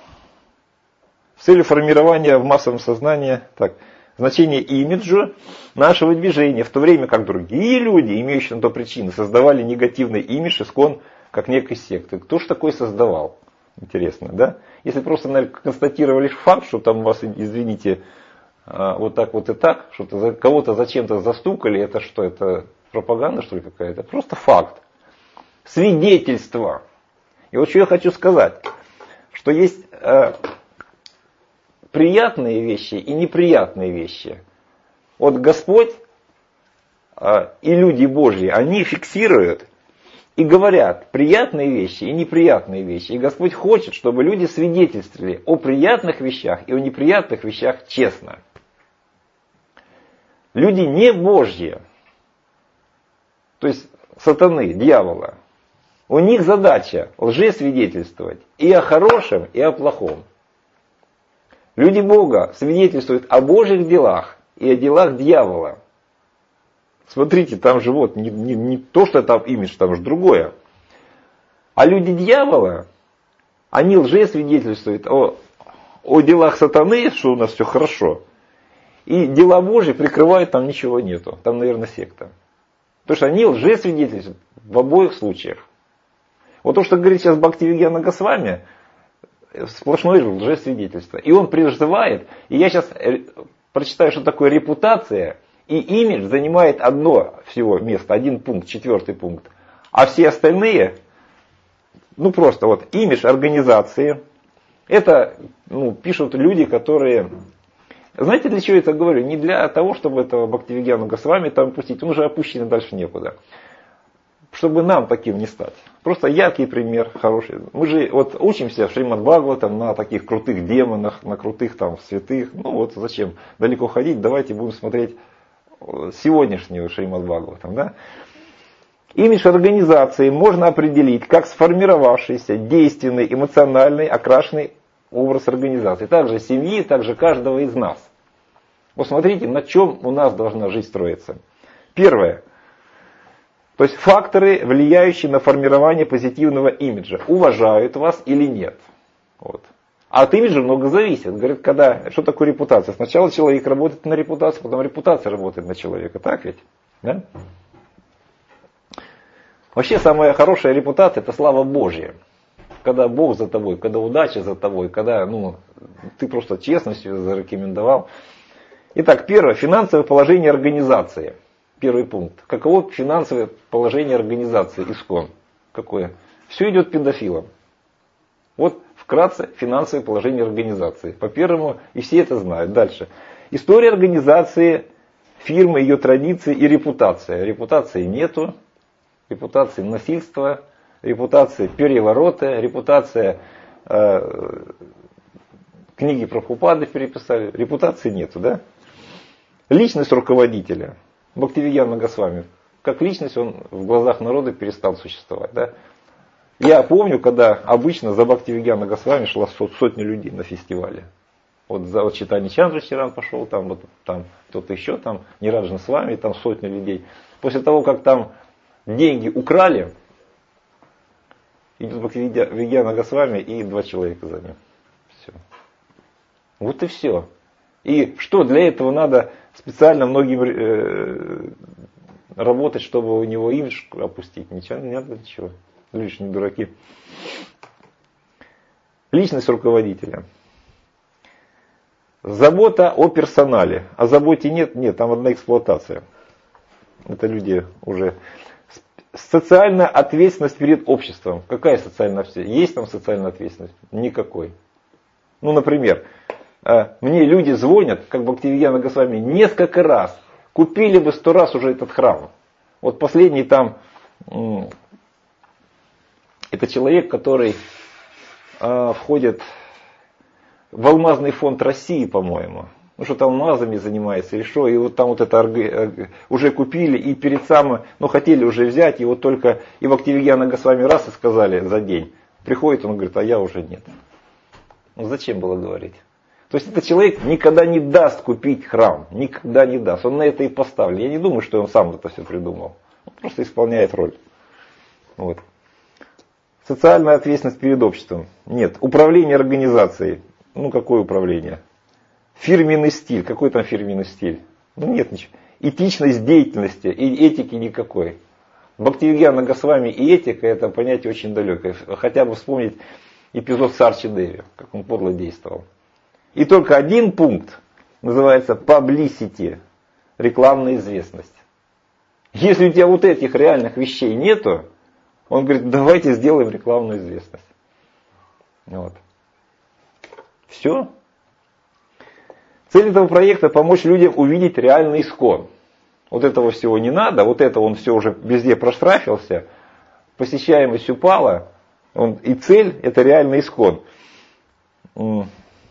С целью формирования в массовом сознании так, значение имиджа нашего движения, в то время как другие люди, имеющие на то причины, создавали негативный имидж искон как некой секты. Кто же такой создавал? Интересно, да? Если просто, наверное, констатировали факт, что там вас, извините, вот так вот и так, что кого-то зачем-то застукали, это что, это пропаганда, что ли, какая-то? Просто факт. Свидетельство. И вот что я хочу сказать, что есть э, приятные вещи и неприятные вещи. Вот Господь э, и люди Божьи, они фиксируют и говорят приятные вещи и неприятные вещи. И Господь хочет, чтобы люди свидетельствовали о приятных вещах и о неприятных вещах честно. Люди не Божьи, то есть сатаны, дьявола, у них задача лжесвидетельствовать и о хорошем, и о плохом. Люди Бога свидетельствуют о Божьих делах и о делах дьявола. Смотрите, там же вот не, не, не то, что там имидж, там же другое. А люди дьявола, они лжесвидетельствуют о, о делах сатаны, что у нас все хорошо. И дела Божьи прикрывают, там ничего нету. Там, наверное, секта. Потому что они лжесвидетельствуют в обоих случаях. Вот то, что говорит сейчас Бхактивигьяна Госвами, сплошное лжесвидетельство. И он призывает, и я сейчас прочитаю, что такое репутация, и имидж занимает одно всего место, один пункт, четвертый пункт. А все остальные, ну просто вот имидж организации, это ну, пишут люди, которые... Знаете, для чего я это говорю? Не для того, чтобы этого Бхактивигьяну Госвами там пустить, он уже опущен дальше некуда. Чтобы нам таким не стать. Просто яркий пример, хороший. Мы же вот учимся в Шримад Бхагаватам на таких крутых демонах, на крутых там святых. Ну вот зачем далеко ходить, давайте будем смотреть сегодняшнего Шримад Бхагаватам. Да? Имидж организации можно определить как сформировавшийся, действенный, эмоциональный, окрашенный образ организации. Также семьи, также каждого из нас. Вот смотрите, на чем у нас должна жизнь строиться. Первое. То есть факторы, влияющие на формирование позитивного имиджа. Уважают вас или нет. Вот. А от имиджа много зависит. Говорит, когда, что такое репутация? Сначала человек работает на репутацию, потом репутация работает на человека. Так ведь? Да? Вообще самая хорошая репутация – это слава Божья. Когда Бог за тобой, когда удача за тобой, когда ну, ты просто честностью зарекомендовал. Итак, первое. Финансовое положение организации. Первый пункт. Каково финансовое положение организации ИСККОН? Какое? Все идет педофилам. Вот вкратце финансовое положение организации. По первому, и все это знают. Дальше. История организации, фирмы, ее традиции и репутация. Репутации нету. Репутации насильства. Репутация переворота. Репутация э, книги Прабхупады переписали. Репутации нету, да? Личность руководителя. Бхактивигьяна Госвами, как личность, он в глазах народа перестал существовать. Да? Я помню, когда обычно за Бхактивигьяна Госвами шла сотни людей на фестивале. Вот за вот Чайтанья Чандраширан пошел, там, вот, там кто-то еще, там Нираджан Свами, там сотни людей. После того, как там деньги украли, идет Бхактивигьяна Госвами и два человека за ним. Все. Вот и все. И что для этого надо специально многим э, работать, чтобы у него имидж опустить? Ничего, не надо ничего. Лишние дураки. Личность руководителя. Забота о персонале. О заботе нет, нет, там одна эксплуатация. Это люди уже... Социальная ответственность перед обществом. Какая социальная ответственность? Есть там социальная ответственность? Никакой. Ну, например... Мне люди звонят, как Бхактивигьяна Госвами, несколько раз. Купили бы сто раз уже этот храм. Вот последний там, это человек, который э, входит в алмазный фонд России, по-моему. Ну, что там алмазами занимается или что. И вот там вот это уже купили и перед самым, ну, хотели уже взять, и вот только и в Бхактивигьяна Госвами раз и сказали за день. Приходит, он говорит, а я уже нет. Ну, зачем было говорить? То есть этот человек никогда не даст купить храм. Никогда не даст. Он на это и поставлен. Я не думаю, что он сам это все придумал. Он просто исполняет роль. Вот. Социальная ответственность перед обществом. Нет. Управление организацией. Ну, какое управление? Фирменный стиль. Какой там фирменный стиль? Ну, нет ничего. Этичность деятельности. И этики никакой. Бхактивигьяна Госвами и этика — это понятие очень далекое. Хотя бы вспомнить эпизод с Арчи Деви, как он подло действовал. И только один пункт называется publicity, рекламная известность. Если у тебя вот этих реальных вещей нету, он говорит, давайте сделаем рекламную известность. Вот. Все. Цель этого проекта — помочь людям увидеть реальный искон. Вот этого всего не надо, вот это он все уже везде проштрафился, посещаемость упала, он, и цель — это реальный искон. Ну,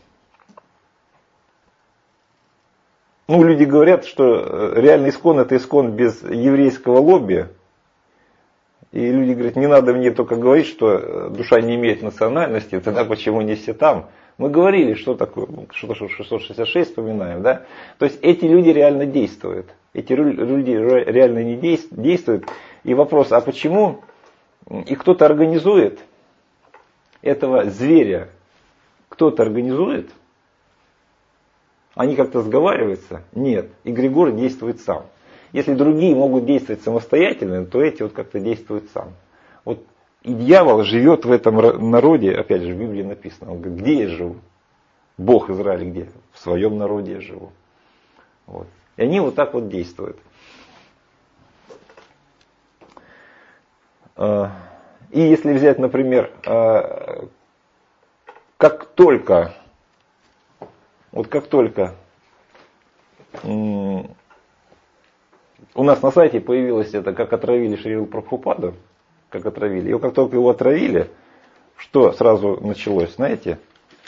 люди говорят, что реальный искон — это искон без еврейского лобби. И люди говорят, не надо мне только говорить, что душа не имеет национальности, тогда почему не все там? Мы говорили, что такое, что шестьсот шестьдесят шесть вспоминаем, да? То есть эти люди реально действуют. Эти люди реально не действуют. И вопрос, а почему их кто-то организует, этого зверя, кто-то организует? Они как-то сговариваются? Нет. И Григорий действует сам. Если другие могут действовать самостоятельно, то эти вот как-то действуют сам. Вот и дьявол живет в этом народе, опять же в Библии написано, он говорит, где я живу? Бог Израиля где? В своем народе я живу. Вот. И они вот так вот действуют. И если взять, например, как только, вот как только у нас на сайте появилось это, как отравили Шрилу Прабхупаду, как отравили, и как только его отравили, что сразу началось, знаете?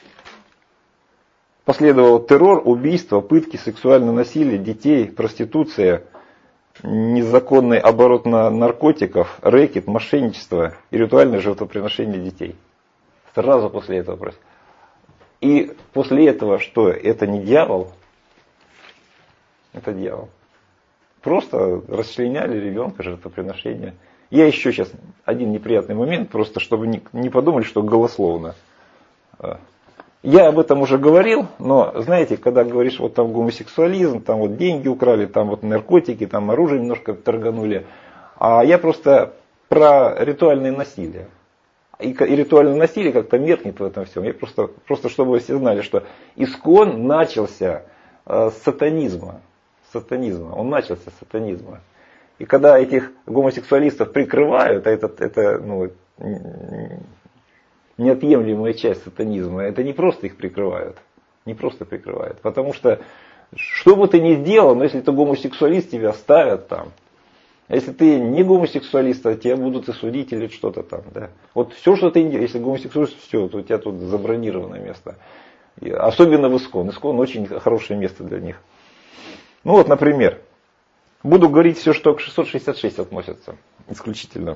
Последовал террор, убийство, пытки, сексуальное насилие, детей, проституция, незаконный оборот на наркотиков, рэкет, мошенничество и ритуальное жертвоприношение детей. Сразу после этого просто. И после этого, что это не дьявол, это дьявол. Просто расчленяли ребенка, жертвоприношение. Я еще сейчас один неприятный момент, просто чтобы не, не подумали, что голословно. Я об этом уже говорил, но знаете, когда говоришь, вот там гомосексуализм, там вот деньги украли, там вот наркотики, там оружие немножко торганули, а я просто про ритуальное насилие. И, и ритуальное насилие как-то меркнет в этом всем. Я просто, просто чтобы вы все знали, что искон начался э, с сатанизма. Сатанизма. Он начался с сатанизма. И когда этих гомосексуалистов прикрывают, а это, это ну, неотъемлемая часть сатанизма, это не просто их прикрывают. Не просто прикрывают. Потому что, что бы ты ни сделал, но если ты гомосексуалист, тебя ставят там. А если ты не гомосексуалист, то тебя будут и судить или что-то там. Да? Вот все, что ты не делаешь, если гомосексуалист, все, то у тебя тут забронированное место. И особенно в Искон. Искон очень хорошее место для них. Ну вот, например, буду говорить все, что к шестьсот шестьдесят шесть относится. Исключительно.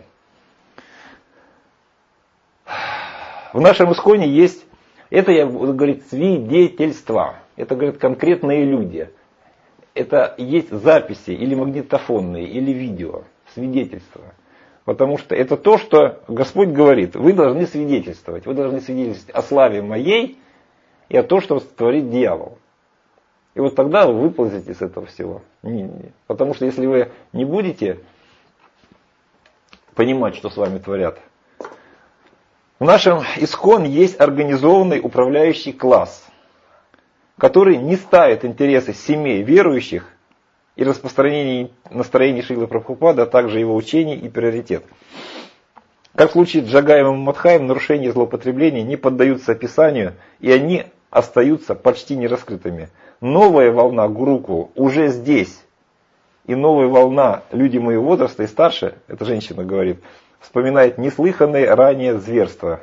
В нашем Исконе есть, это, я буду говорить, свидетельства. Это, говорят, конкретные люди. Это есть записи, или магнитофонные, или видео, свидетельства. Потому что это то, что Господь говорит. Вы должны свидетельствовать. Вы должны свидетельствовать о славе моей и о том, что творит дьявол. И вот тогда вы выползете с этого всего. Потому что если вы не будете понимать, что с вами творят. В нашем Искон есть организованный управляющий класс, который не ставит интересы семей верующих и распространение настроений Шрилы Прабхупады, а также его учений и приоритет. Как в случае с Джагаем и Мадхаем, нарушения и злоупотребления не поддаются описанию, и они остаются почти нераскрытыми. Новая волна Гурукул уже здесь. и новая волна, люди моего возраста и старше, эта женщина говорит, вспоминает неслыханные ранее зверства.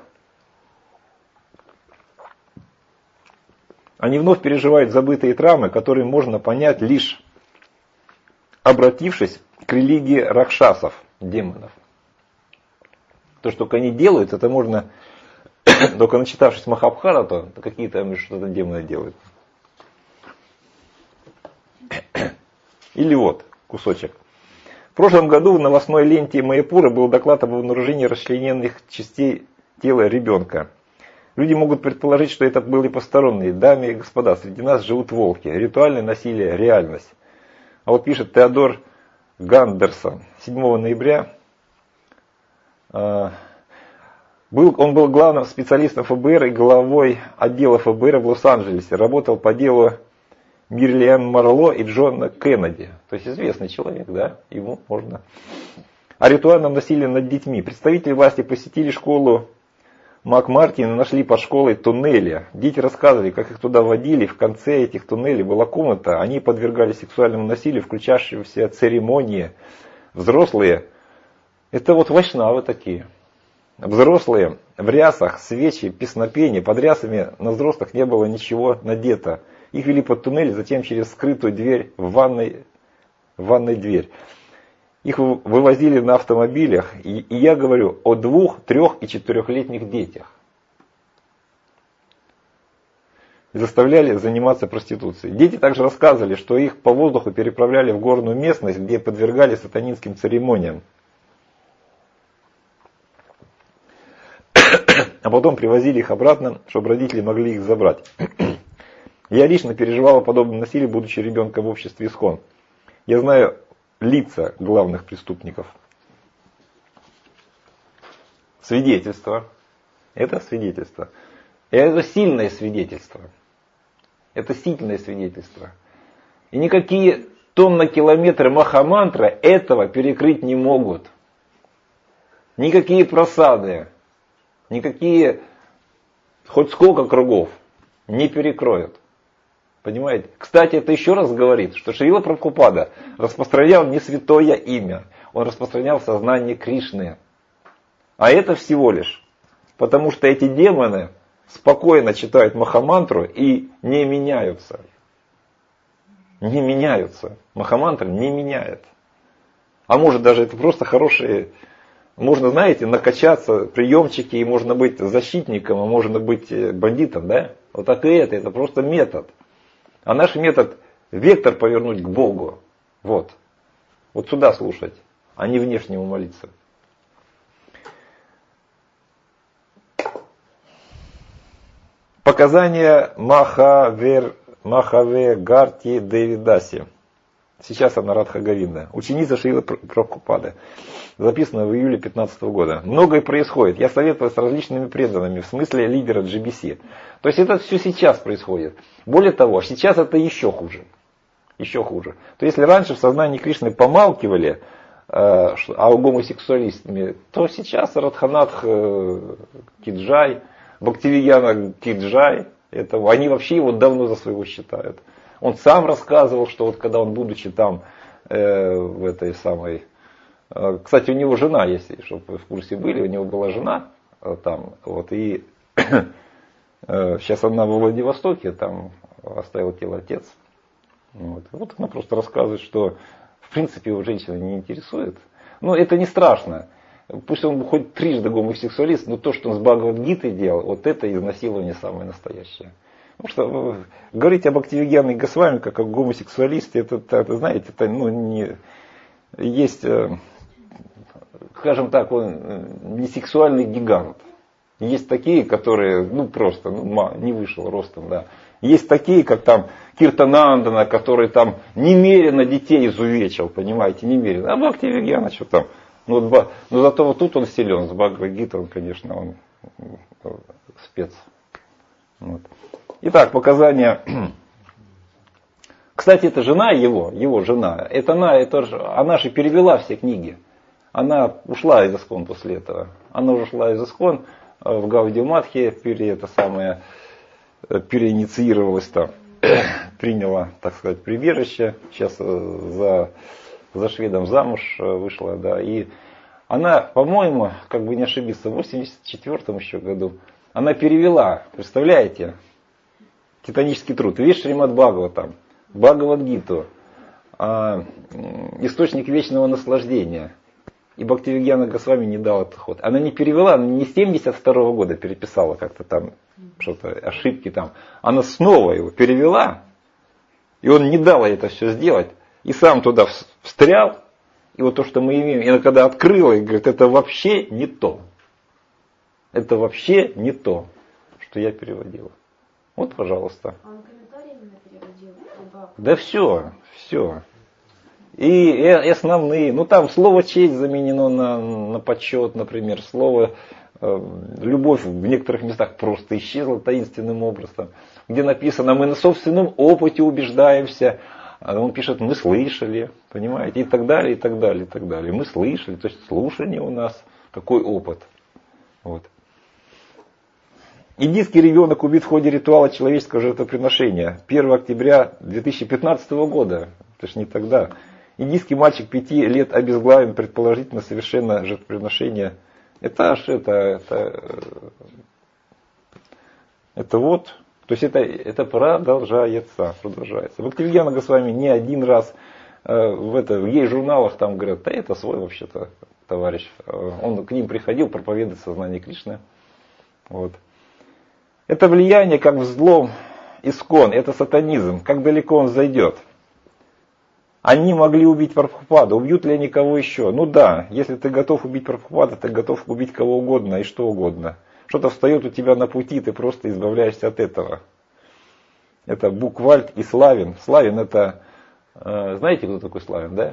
Они вновь переживают забытые травмы, которые можно понять лишь обратившись к религии ракшасов, демонов. То, что они делают, это можно, только начитавшись Махабхарату, какие-то что-то демоны делают. Или вот кусочек. В прошлом году в новостной ленте Майяпура был доклад об обнаружении расчлененных частей тела ребенка. Люди могут предположить, что это были посторонние. Дамы и господа, среди нас живут волки. Ритуальное насилие – реальность. А вот пишет Теодор Гандерсон, седьмого ноября. Был, он был главным специалистом эф бэ эр и главой отдела эф бэ эр в Лос-Анджелесе. Работал по делу Мирлиан Марло и Джона Кеннеди. То есть известный человек, да, ему можно. О ритуальном насилии над детьми. Представители власти посетили школу Мак-Мартин и нашли под школой туннели. Дети рассказывали, как их туда водили. В конце этих туннелей была комната. Они подвергались сексуальному насилию, включавшемуся церемонии. Взрослые, это вот вайшнавы такие. Взрослые в рясах, свечи, песнопения. Под рясами на взрослых не было ничего надето. Их вели под туннель, затем через скрытую дверь в ванной, в ванной дверь. Их вывозили на автомобилях. И, и я говорю о двух, трех и четырехлетних детях. И заставляли заниматься проституцией. Дети также рассказывали, что их по воздуху переправляли в горную местность, где подвергали сатанинским церемониям. А потом привозили их обратно, чтобы родители могли их забрать. Я лично переживал о подобном насилии, будучи ребенком в обществе ИСККОН. Я знаю лица главных преступников. Свидетельство. Это свидетельство. И это сильное свидетельство. Это сильное свидетельство. И никакие тонны-километры махамантры этого перекрыть не могут. Никакие просады, никакие хоть сколько кругов не перекроют. Понимаете? Кстати, это еще раз говорит, что Шрила Прабхупада распространял не святое имя, он распространял сознание Кришны. А это всего лишь потому, что эти демоны спокойно читают махамантру и не меняются. Не меняются. Махамантра не меняет. А может даже это просто хорошие, можно, знаете, накачаться, приемчики, и можно быть защитником, а можно быть бандитом, да? Вот так и это, это просто метод. А наш метод вектор повернуть к Богу. Вот. Вот сюда слушать, а не внешнему молиться. Показания Махавер, Махавегарти Девидаси. Сейчас она Радха Говинда. Ученица Шрилы Прабхупады. Записано в июле две тысячи пятнадцатого года. Многое происходит. Я советую с различными преданными, в смысле лидера джи би си. То есть это все сейчас происходит. Более того, сейчас это еще хуже. Еще хуже. То есть если раньше в сознании Кришны помалкивали э, о гомосексуализме, то сейчас Радханатх э, Киджай, Бхактивигьяна Киджай, это, они вообще его давно за своего считают. Он сам рассказывал, что вот когда он, будучи там э, в этой самой... Э, кстати, у него жена, если чтобы вы в курсе были, у него была жена э, там, вот, и э, сейчас она во Владивостоке, там оставил тело отец. Вот. вот она просто рассказывает, что в принципе его женщина не интересует. Но это не страшно. Пусть он хоть трижды гомосексуалист, но то, что он с Бхагавад-гитой делал, вот это изнасилование самое настоящее. Потому что говорить об Бхактивигьяне Госвами как о гомосексуалисте, это, это знаете, это, ну, не, есть, скажем так, он не сексуальный гигант. Есть такие, которые, ну просто, ну, не вышел ростом, да. Есть такие, как там Киртанандана, который там немерено детей изувечил, понимаете, немерено. А Бхактивигьяна что там? Ну, вот, но зато вот тут он силен, с Бхагавад-гитой он, конечно, он спец. Вот. Итак, показания. Кстати, это жена его, его жена. Это она, это же, она же перевела все книги. Она ушла из ИСККОН после этого. Она уже ушла из ИСККОН в Гаудия-Матхе, пере, это самое, переинициировалась там, приняла, так сказать, прибежище. Сейчас за за шведом замуж вышла, да, и она, по-моему, как бы не ошибиться, в восемьдесят четвёртом еще году, она перевела, представляете, титанический труд, весь Шримад Бхагаватам, Бхагавад-гиту, источник вечного наслаждения. И Бхактивигьяна Госвами не дал этот ход. Она не перевела, она не с семьдесят второго года переписала как-то там, что-то, ошибки там. Она снова его перевела, и он не дал ей это все сделать. И сам туда встрял. И вот то, что мы имеем, и она когда открыла, и говорит, это вообще не то. Это вообще не то, что я переводила. Вот, пожалуйста. А он комментарий именно переводил? Да все, все. И, и основные, ну там слово честь заменено на, на почет, например, слово э, любовь в некоторых местах просто исчезла таинственным образом. Где написано, мы на собственном опыте убеждаемся, а он пишет, мы слышали, понимаете, и так далее, и так далее, и так далее. Мы слышали, то есть слушание у нас, такой опыт. Вот. Индийский ребенок убит в ходе ритуала человеческого жертвоприношения первого октября две тысячи пятнадцатого года, то есть не тогда. Индийский мальчик пяти лет обезглавлен, предположительно, совершенно жертвоприношение. Это аж это, это, это вот, то есть это, это продолжается, продолжается. Бхактивигьяна Госвами не один раз э, в, это, в ей журналах там говорят, да это свой вообще-то товарищ. Он к ним приходил проповедовать сознание Кришны. Вот. Это влияние как взлом искон, это сатанизм, как далеко он зайдет. Они могли убить Прабхупаду, убьют ли они кого еще? Ну да, если ты готов убить Прабхупада, ты готов убить кого угодно и что угодно. Что-то встает у тебя на пути, ты просто избавляешься от этого. Это Буквальд и Славин. Славин это, э, знаете, кто такой Славин, да?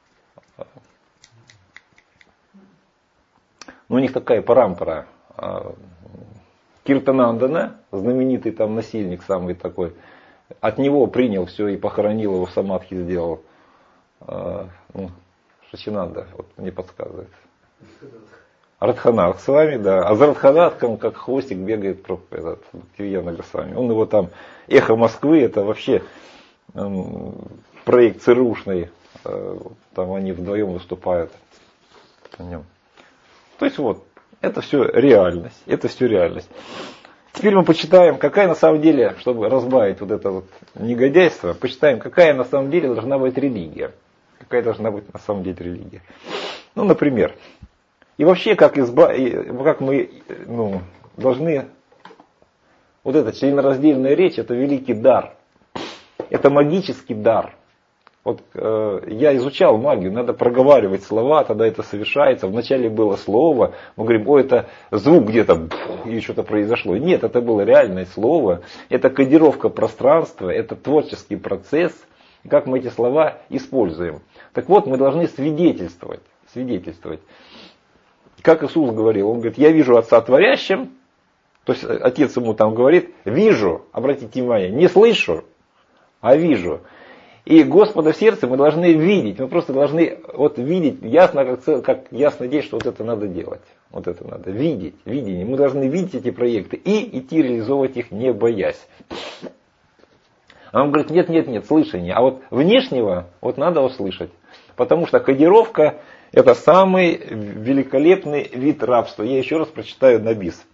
Ну у них такая парампара. Киртанандана, знаменитый там насильник самый такой, от него принял все и похоронил его, самадхи сделал. А, ну, Шачинанда, вот мне подсказывает. Радханат с вами, да. А за Радханатком как хвостик бегает этот Бхактивигьяна Госвами. Он его там, эхо Москвы, это вообще эм, проект ЦРУшный. Э, там они вдвоем выступают на нем. То есть вот. Это все реальность. Это все реальность. Теперь мы почитаем, какая на самом деле, чтобы разбавить вот это вот негодяйство, почитаем, какая на самом деле должна быть религия. Какая должна быть на самом деле религия. Ну, например. И вообще, как, изба... как мы ну, должны... Вот эта членораздельная речь, это великий дар. Это магический дар. Вот э, я изучал магию, надо проговаривать слова, тогда это совершается. Вначале было слово, мы говорим, о, это звук где-то, и что-то произошло. Нет, это было реальное слово, это кодировка пространства, это творческий процесс, и как мы эти слова используем. Так вот, мы должны свидетельствовать, свидетельствовать. Как Иисус говорил, он говорит, я вижу Отца творящим, то есть Отец ему там говорит, вижу, обратите внимание, не слышу, а вижу. И Господа в сердце мы должны видеть, мы просто должны вот видеть ясно, как, как ясно день, что вот это надо делать. Вот это надо видеть, видение. Мы должны видеть эти проекты и идти реализовывать их, не боясь. А он говорит, нет, нет, нет, слышание. А вот внешнего вот надо услышать. Потому что кодировка это самый великолепный вид рабства. Я еще раз прочитаю на бис.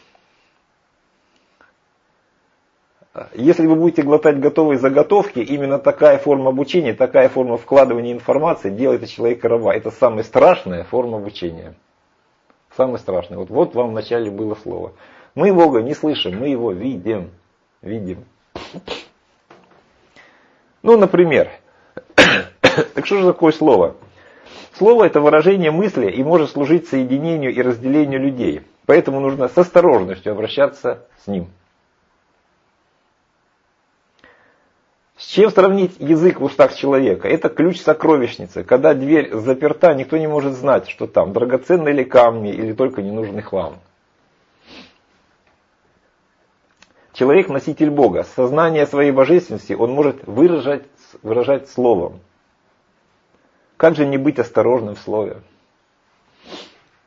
Если вы будете глотать готовые заготовки, именно такая форма обучения, такая форма вкладывания информации делает из человека раба. Это самая страшная форма обучения. Самая страшная. Вот, вот вам вначале было слово. Мы Бога не слышим, мы Его видим. Видим. Ну, например. Так что же такое слово? Слово это выражение мысли и может служить соединению и разделению людей. Поэтому нужно с осторожностью обращаться с ним. С чем сравнить язык в устах человека? Это ключ сокровищницы. Когда дверь заперта, никто не может знать, что там, драгоценные ли камни или только ненужный хлам. Человек носитель Бога. Сознание своей божественности он может выражать, выражать словом. Как же не быть осторожным в слове?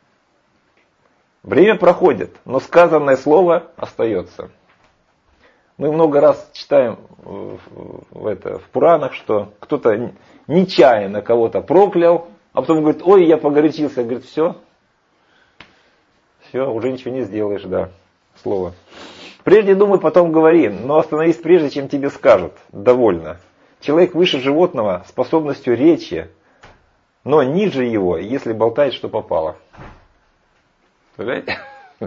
Время проходит, но сказанное слово остается. Мы много раз читаем в, в, это, в Пуранах, что кто-то нечаянно кого-то проклял, а потом говорит, ой, я погорячился. Говорит, все, все, уже ничего не сделаешь, да, слово. Прежде думай, потом говори, но остановись прежде, чем тебе скажут. Довольно. Человек выше животного способностью речи, но ниже его, если болтает, что попало. Понимаете?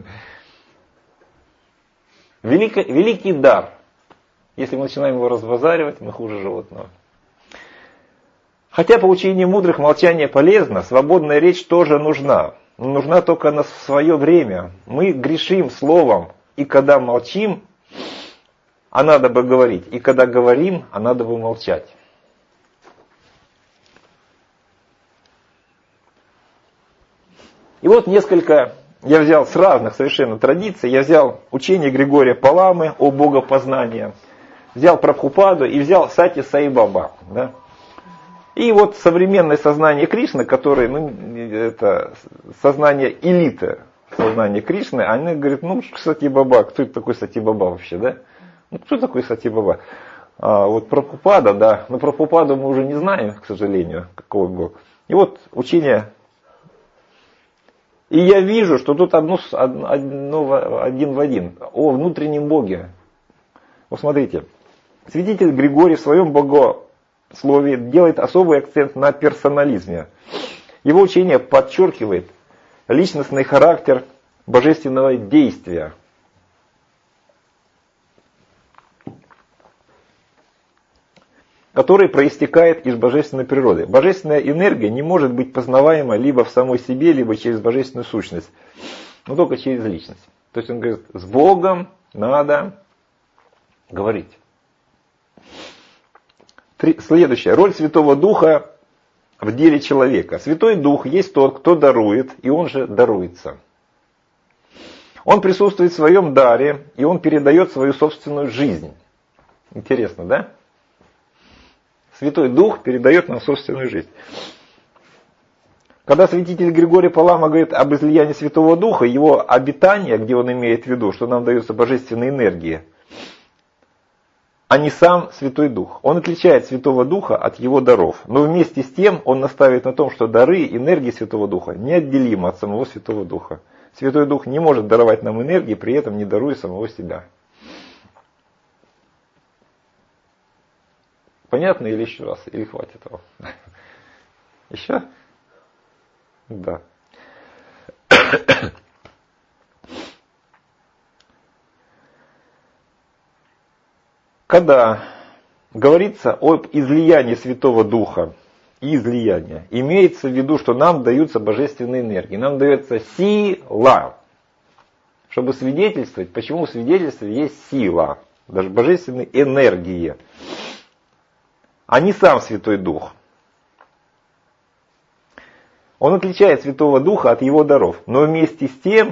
Великий, великий дар. Если мы начинаем его разбазаривать, мы хуже животного. Хотя по учению мудрых молчание полезно, свободная речь тоже нужна. Но нужна только на свое время. Мы грешим словом, и когда молчим, а надо бы говорить, и когда говорим, а надо бы молчать. И вот несколько, я взял с разных совершенно традиций, я взял учение Григория Паламы о богопознании, взял Прабхупаду и взял Сати Саи Баба. Да? И вот современное сознание Кришны, которое, ну, это сознание элиты, сознание Кришны, они говорят, ну, Сати Баба, кто это такой Сати Баба вообще, да? Ну, кто такой Сати Баба? А, вот Прабхупада, да, но Прабхупаду мы уже не знаем, к сожалению, какой он был. И вот учение. И я вижу, что тут одно, одно, один в один, о внутреннем Боге. Вот смотрите, святитель Григорий в своем богословии делает особый акцент на персонализме. Его учение подчеркивает личностный характер божественного действия. Который проистекает из божественной природы. Божественная энергия не может быть познаваема либо в самой себе, либо через божественную сущность, но только через личность. То есть он говорит, с Богом надо говорить. Три, следующее. Роль Святого Духа в деле человека. Святой Дух есть тот, кто дарует, и он же даруется. Он присутствует в своем даре, и он передает свою собственную жизнь. Интересно, да? Святой Дух передает нам собственную жизнь. Когда святитель Григорий Палама говорит об излиянии Святого Духа, его обитание, где он имеет в виду, что нам дается божественная энергия, а не сам Святой Дух. Он отличает Святого Духа от его даров. Но вместе с тем он настаивает на том, что дары энергии Святого Духа неотделимы от самого Святого Духа. Святой Дух не может даровать нам энергии, при этом не даруя самого себя. Понятно или еще раз? Или хватит этого? Еще? Да. Когда говорится об излиянии Святого Духа и излиянии, имеется в виду, что нам даются божественные энергии. Нам дается сила. Чтобы свидетельствовать, почему в свидетельстве есть сила, даже божественной энергии, а не сам Святой Дух. Он отличает Святого Духа от его даров. Но вместе с тем,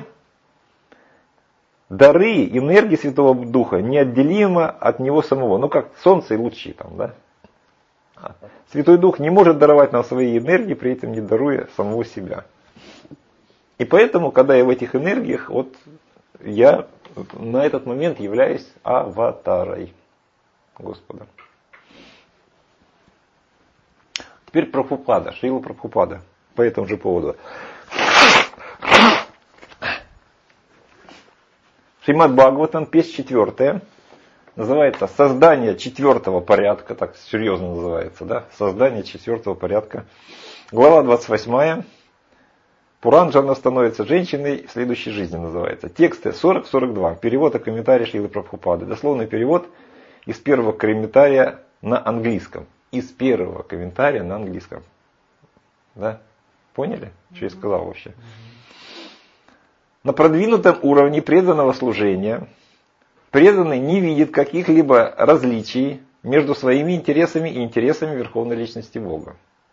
дары, энергии Святого Духа неотделимы от него самого. Ну, как солнце и лучи там, да? Святой Дух не может даровать нам свои энергии, при этом не даруя самого себя. И поэтому, когда я в этих энергиях, вот я на этот момент являюсь аватарой Господа. Теперь Прабхупада, Шрила Прабхупада, по этому же поводу. Шримад Бхагаватам, песня четвертая, называется «Создание четвертого порядка», так серьезно называется, да? «Создание четвертого порядка». Глава двадцать восьмая. Пуранджана становится женщиной в следующей жизни, называется. Тексты сорок сорок два. Перевод и комментарий Шрилы Прабхупады. Дословный перевод из первого комментария на английском. Из первого комментария на английском. Да? Поняли, что я сказал вообще? На продвинутом уровне преданного служения преданный не видит каких-либо различий между своими интересами и интересами Верховной Личности Бога.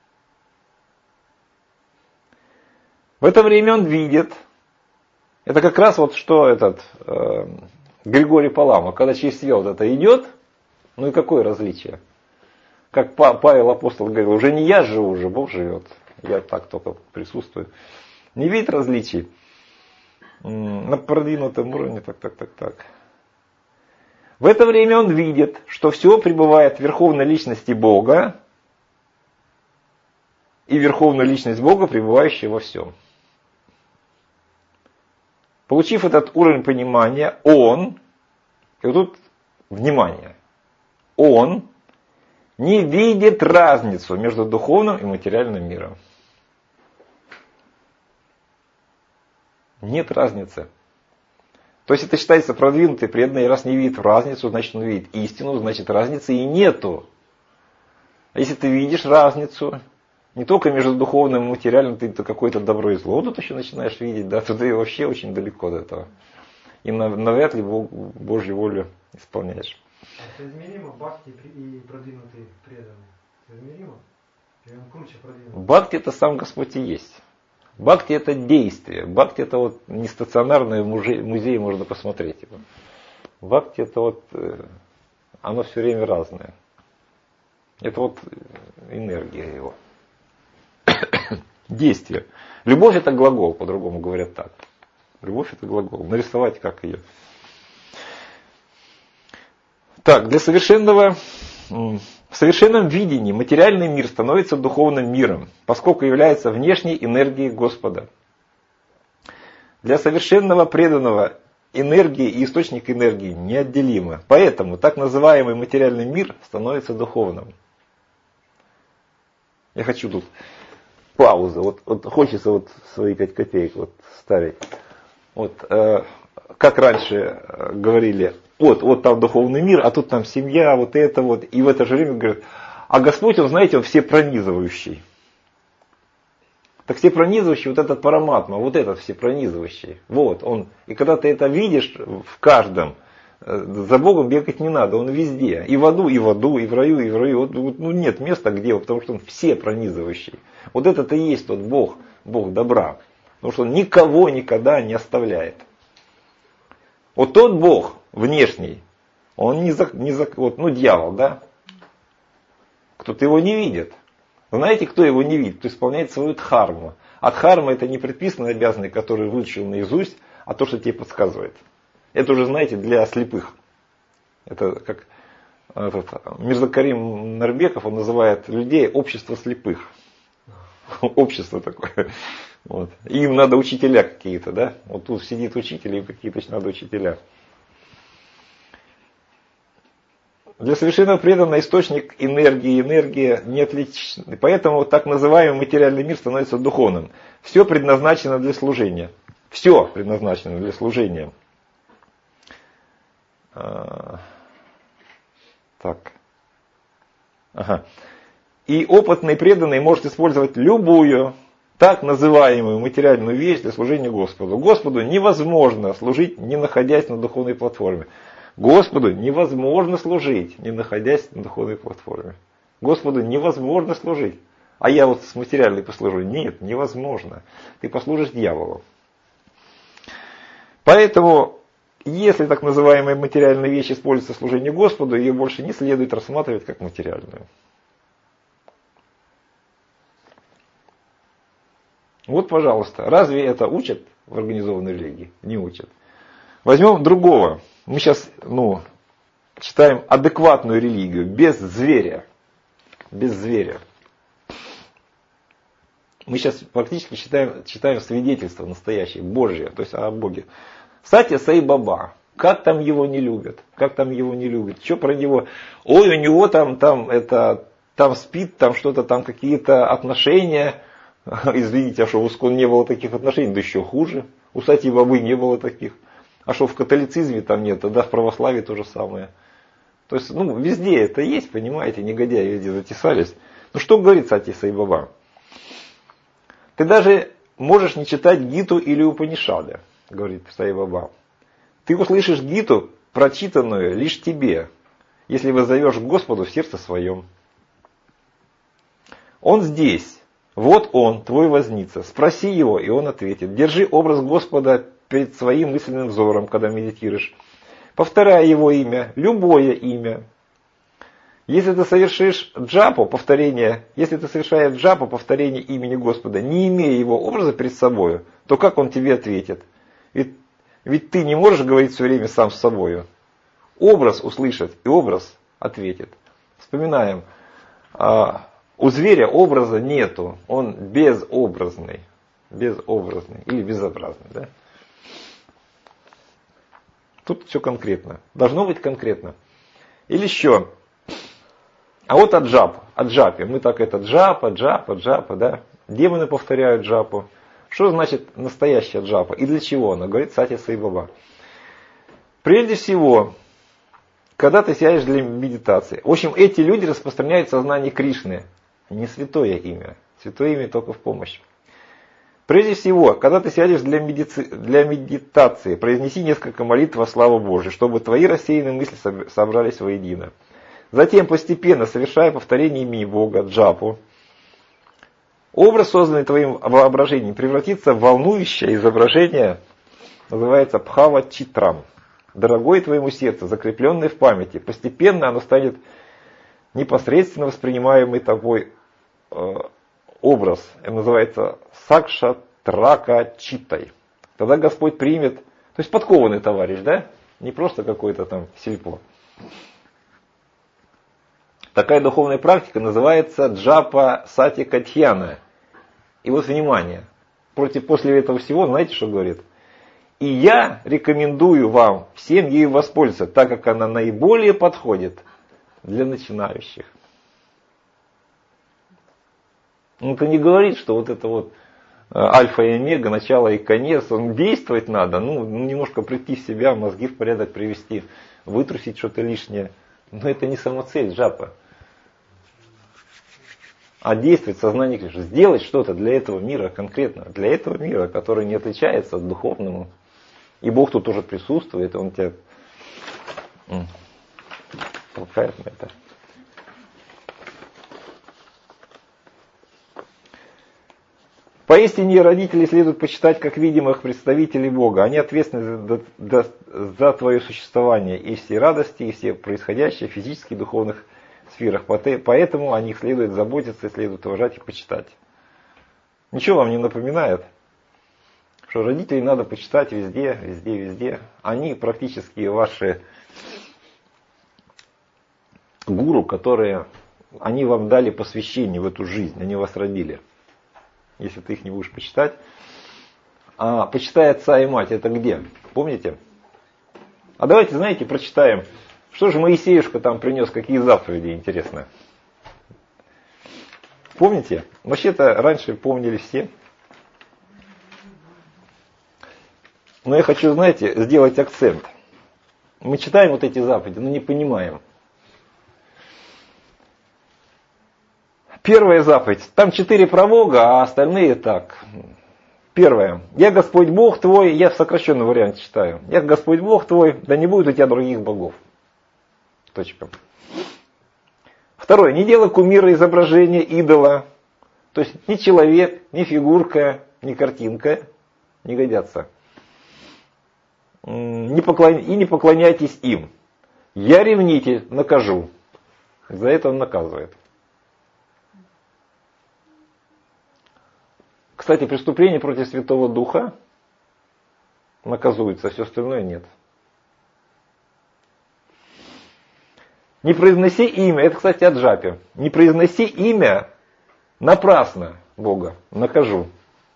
В это время он видит, это как раз вот что этот э, Григорий Палама, когда через себя вот это идет, ну и какое различие? Как Павел Апостол говорил, уже не я живу, уже Бог живет. Я так только присутствую. Не видит различий. На продвинутом уровне, так, так, так, так. В это время он видит, что все пребывает в верховной личности Бога и верховную личность Бога, пребывающая во всем. Получив этот уровень понимания, он, и вот тут внимание, он не видит разницу между духовным и материальным миром. Нет разницы. То есть это считается продвинутый, преданный, раз не видит разницу, значит он видит истину, значит разницы и нету. А если ты видишь разницу, не только между духовным и материальным, ты какое-то добро и зло тут еще начинаешь видеть, да, то ты вообще очень далеко от этого. И навряд ли Божью волю исполняешь. А соизмеримо бхакти и продвинутый преданный? Соизмеримо? Или он круче продвинутый? Бхакти это сам Господь и есть. Бхакти это действие. Бхакти это вот не стационарный музей, музей, можно посмотреть его. Бхакти это вот, оно все время разное. Это вот энергия его. Действие. Любовь это глагол, по-другому говорят так. Любовь это глагол. Нарисовать как ее. Так, для совершенного, в совершенном видении материальный мир становится духовным миром, поскольку является внешней энергией Господа. Для совершенного преданного энергия и источник энергии неотделимы. Поэтому так называемый материальный мир становится духовным. Я хочу тут паузу. Вот, вот хочется вот свои пять копеек вот ставить. Вот, э, как раньше э, говорили, вот, вот там духовный мир, а тут там семья, вот это вот. И в это же время говорят, а Господь, он, знаете, он всепронизывающий. Так всепронизывающий, вот этот параматма, вот этот всепронизывающий. Вот он. И когда ты это видишь в каждом, за Богом бегать не надо, он везде. И в аду, и в аду, и в раю, и в раю. Вот, вот, ну, нет места, где, потому что он всепронизывающий. Вот это-то и есть тот Бог, Бог добра. Потому что он никого никогда не оставляет. Вот тот Бог внешний, он не за, не за вот, ну дьявол, да? Кто-то его не видит. Знаете, кто его не видит? Кто исполняет свою дхарму. А дхарма это не предписанные обязанности, которые выучил наизусть, а то, что тебе подсказывает. Это уже, знаете, для слепых. Это как этот, Мирза Карим Нарбеков, он называет людей общество слепых. Общество такое. Вот. Им надо учителя какие-то, да? Вот тут сидит учитель, им какие-то надо учителя. Для совершенно преданного источник энергии, энергия не отличны. Поэтому так называемый материальный мир становится духовным. Все предназначено для служения. Все предназначено для служения. А, так. Ага. И опытный преданный может использовать любую так называемую материальную вещь для служения Господу. Господу невозможно служить, не находясь на духовной платформе. Господу невозможно служить, не находясь на духовной платформе. Господу невозможно служить. А я вот с материальной послужу. Нет, невозможно. Ты послужишь дьяволу. Поэтому, если так называемая материальная вещь используется в служении Господу, ее больше не следует рассматривать как материальную. Вот, пожалуйста, разве это учат в организованной религии? Не учат. Возьмем другого. Мы сейчас, ну, читаем адекватную религию, без зверя. Без зверя. Мы сейчас практически читаем, читаем свидетельство настоящее, Божье, то есть о Боге. Сатья Сай Баба. Как там его не любят? Как там его не любят? Что про него? Ой, у него там, там, это, там спит, там что-то, там какие-то отношения. Извините, а что у Искон не было таких отношений? Да еще хуже. У Сатьи Бабы не было таких. А что в католицизме там нет, тогда в православии то же самое. То есть, ну, везде это есть, понимаете, негодяи везде затесались. Ну, что говорит Сатья Сай Баба? Ты даже можешь не читать Гиту или Упанишады, говорит Сай Баба. Ты услышишь Гиту, прочитанную лишь тебе, если воззовешь к Господу в сердце своем. Он здесь. Вот он, твой возница. Спроси его, и он ответит. Держи образ Господа перед своим мысленным взором, когда медитируешь. Повторяй его имя, любое имя. Если ты совершишь джапу, повторение, если ты совершаешь джапу, повторение имени Господа, не имея его образа перед собой, то как он тебе ответит? Ведь, ведь ты не можешь говорить все время сам с собой. Образ услышит и образ ответит. Вспоминаем. У зверя образа нету. Он безобразный. Безобразный или безобразный. Да? Тут все конкретно. Должно быть конкретно. Или еще. А вот аджап. Аджапи. Мы так это джапа, джапа, джапа. Да? Демоны повторяют джапу. Что значит настоящая джапа? И для чего она? Говорит Сати Sai Baba. Прежде всего, когда ты сядешь для медитации. В общем, эти люди распространяют сознание Кришны. Не святое имя. Святое имя только в помощь. Прежде всего, когда ты сядешь для, медици... для медитации, произнеси несколько молитв во славу Божию, чтобы твои рассеянные мысли собрались воедино. Затем постепенно, совершая повторение имени Бога, джапу, образ, созданный твоим воображением, превратится в волнующее изображение, называется Бхава Читрам. Дорогое твоему сердцу, закрепленное в памяти. Постепенно оно станет непосредственно воспринимаемый тобой э, образ. Это называется Сакшатрака Читтай. Тогда Господь примет, то есть подкованный товарищ, да? Не просто какой-то там сельпо. Такая духовная практика называется Джапа Сати Катьяна. И вот внимание, против после этого всего, знаете, что говорит? И я рекомендую вам всем ею воспользоваться, так как она наиболее подходит для начинающих. Он это не говорит, что вот это вот альфа и омега, начало и конец, он действовать надо, ну, немножко прийти в себя, мозги в порядок привести, вытрусить что-то лишнее. Но это не самоцель джапа. А действовать сознание Кришны, сделать что-то для этого мира конкретно, для этого мира, который не отличается от духовного. И Бог тут тоже присутствует, Он тебя толкает на это. Поистине родителей следует почитать как видимых представителей Бога. Они ответственны за, за, за твое существование и все радости, и все происходящее в физических и духовных сферах. Поэтому о них следует заботиться, следует уважать и почитать. Ничего вам не напоминает? Что родителей надо почитать везде, везде, везде. Они практически ваши гуру, которые, они вам дали посвящение в эту жизнь, они вас родили. Если ты их не будешь почитать. А почитай отца и мать, это где? Помните? А давайте, знаете, прочитаем, что же Моисеюшка там принес, какие заповеди интересные. Помните? Вообще-то раньше помнили все. Но я хочу, знаете, сделать акцент. Мы читаем вот эти заповеди, но не понимаем. Первая заповедь. Там четыре про Бога, а остальные так. Первое. Я Господь Бог твой, я в сокращенном варианте читаю. Я Господь Бог твой, да не будет у тебя других богов. Точка. Второе. Не делай кумира, изображения, идола. То есть ни человек, ни фигурка, ни картинка не годятся. Не поклон... И не поклоняйтесь им. Я ревнитель, накажу. За это он наказывает. Кстати, преступление против Святого Духа наказуется, все остальное нет. Не произноси имя, это, кстати, о джапе. Не произноси имя напрасно Бога, накажу.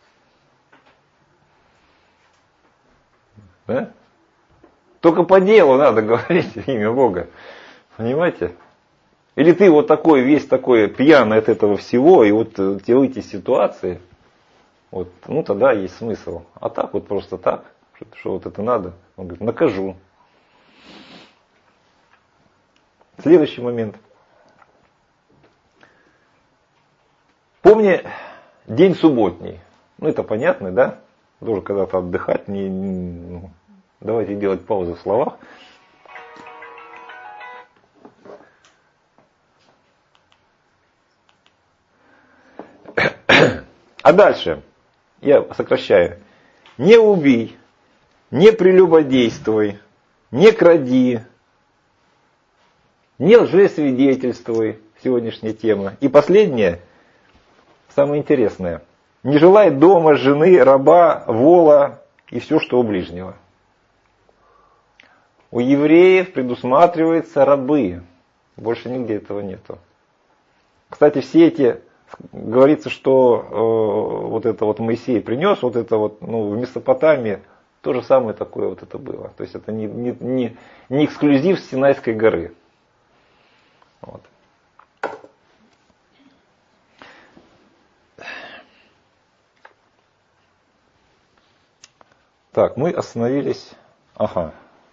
Да? Только по делу надо говорить имя Бога. Понимаете? Или ты вот такой, весь такой пьяный от этого всего, и вот тебе в эти ситуации, вот, ну тогда есть смысл. А так вот просто так, что, что вот это надо, он говорит, накажу. Следующий момент. Помни день субботний. Ну это понятно, да? Должен когда-то отдыхать. Не, не, ну, давайте делать паузу в словах. А дальше, я сокращаю. Не убий, не прелюбодействуй, не кради, не лжесвидетельствуй. Сегодняшняя тема. И последнее, самое интересное. Не желай дома, жены, раба, вола и все, что у ближнего. У евреев предусматриваются рабы. Больше нигде этого нету. Кстати, все эти, говорится, что э, вот это вот Моисей принес, вот это вот, ну, в Месопотамии, то же самое такое вот это было. То есть это не, не, не, не эксклюзив Синайской горы. Вот. Так, мы остановились. Ага.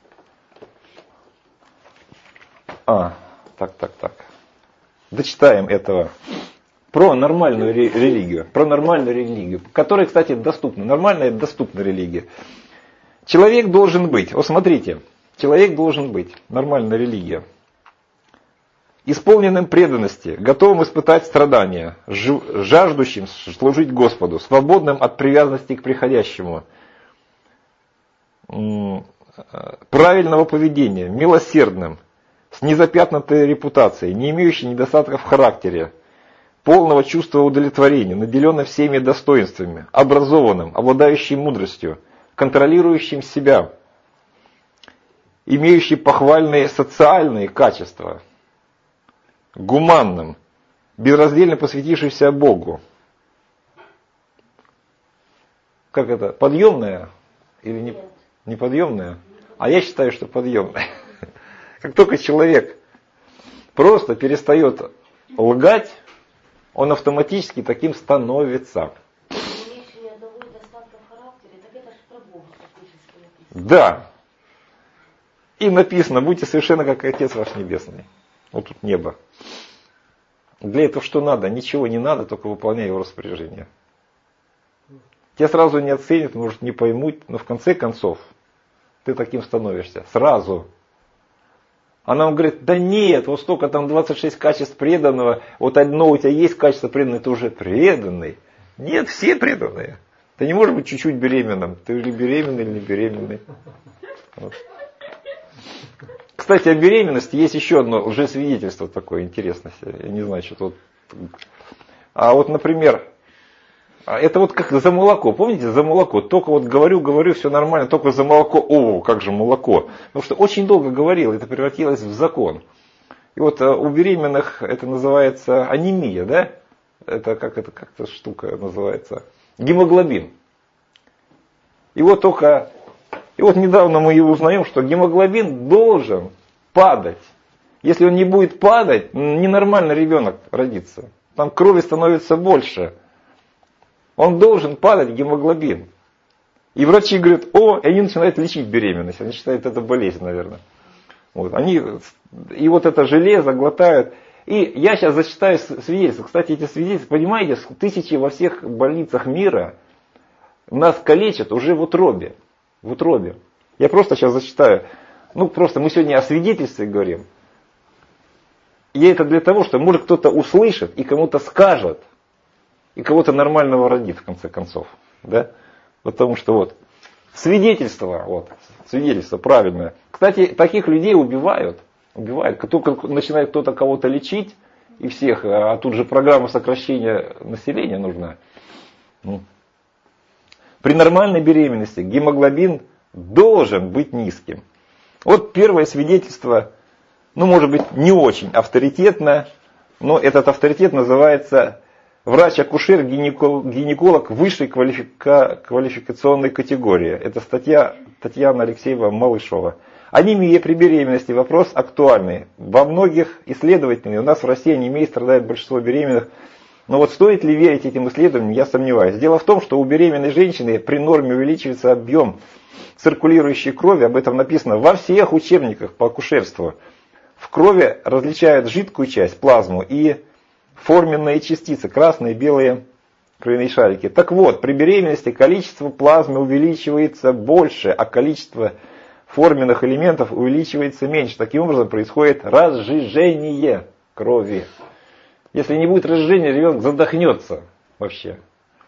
А, так, так, так. Дочитаем этого. Про нормальную ре- религию. Про нормальную религию. Которая, кстати, доступна. Нормальная, доступная религия. Человек должен быть. Вот смотрите. Человек должен быть. Нормальная религия. Исполненным преданности, готовым испытать страдания, жаждущим служить Господу, свободным от привязанности к приходящему, правильного поведения, милосердным, с незапятнанной репутацией, не имеющим недостатков в характере, полного чувства удовлетворения, наделенным всеми достоинствами, образованным, обладающим мудростью, контролирующим себя, имеющим похвальные социальные качества, гуманным, безраздельно посвятившимся Богу. Как это? Подъемное или не, неподъемное? А я считаю, что подъемное. Как только человек просто перестает лгать, он автоматически таким становится. Да. И написано, будьте совершенно как Отец ваш Небесный. Вот тут небо. Для этого что надо? Ничего не надо, только выполняй его распоряжение. Тебя сразу не оценят, может не поймут, но в конце концов ты таким становишься. Сразу. Она вам говорит, да нет, вот столько там двадцать шесть качеств преданного, вот одно у тебя есть качество преданного, ты уже преданный. Нет, все преданные. Ты не можешь быть чуть-чуть беременным. Ты или беременный, или не беременный. Вот. Кстати, о беременности есть еще одно лжесвидетельство такое интересное. Я не знаю, что тут. А вот, например, это вот как за молоко. Помните, за молоко? Только вот говорю, говорю, все нормально, только за молоко. О, как же молоко. Потому что очень долго говорил, это превратилось в закон. И вот у беременных это называется анемия, да? Это как это как-то штука называется? Гемоглобин. И вот только... И вот недавно мы и узнаем, что гемоглобин должен падать. Если он не будет падать, ненормально ребенок родится. Там крови становится больше. Он должен падать, гемоглобин. И врачи говорят, о, и они начинают лечить беременность. Они считают, это болезнь, наверное. Вот. Они, и вот это железо глотают. И я сейчас зачитаю свидетельства. Кстати, эти свидетельства, понимаете, тысячи во всех больницах мира нас калечат уже в утробе. В утробе. Я просто сейчас зачитаю. Ну, просто мы сегодня о свидетельстве говорим. И это для того, что может кто-то услышит и кому-то скажет. И кого-то нормального родит, в конце концов. Да? Потому что вот, свидетельство, вот, свидетельство правильное. Кстати, таких людей убивают. Убивают. Как только начинает кто-то кого-то лечить, и всех, а тут же программа сокращения населения нужна. Ну. При нормальной беременности гемоглобин должен быть низким. Вот первое свидетельство, ну, может быть, не очень авторитетное, но этот авторитет называется врач-акушер-гинеколог высшей квалифика- квалификационной категории. Это статья Татьяны Алексеева-Малышова. Анемия при беременности – вопрос актуальный. Во многих исследователях, у нас в России анемией страдает большинство беременных. Но вот стоит ли верить этим исследованиям, я сомневаюсь. Дело в том, что у беременной женщины при норме увеличивается объем циркулирующей крови. Об этом написано во всех учебниках по акушерству. В крови различают жидкую часть, плазму, и форменные частицы, красные, белые кровяные шарики. Так вот, при беременности количество плазмы увеличивается больше, а количество форменных элементов увеличивается меньше. Таким образом происходит разжижение крови. Если не будет разжижения, ребенок задохнется вообще.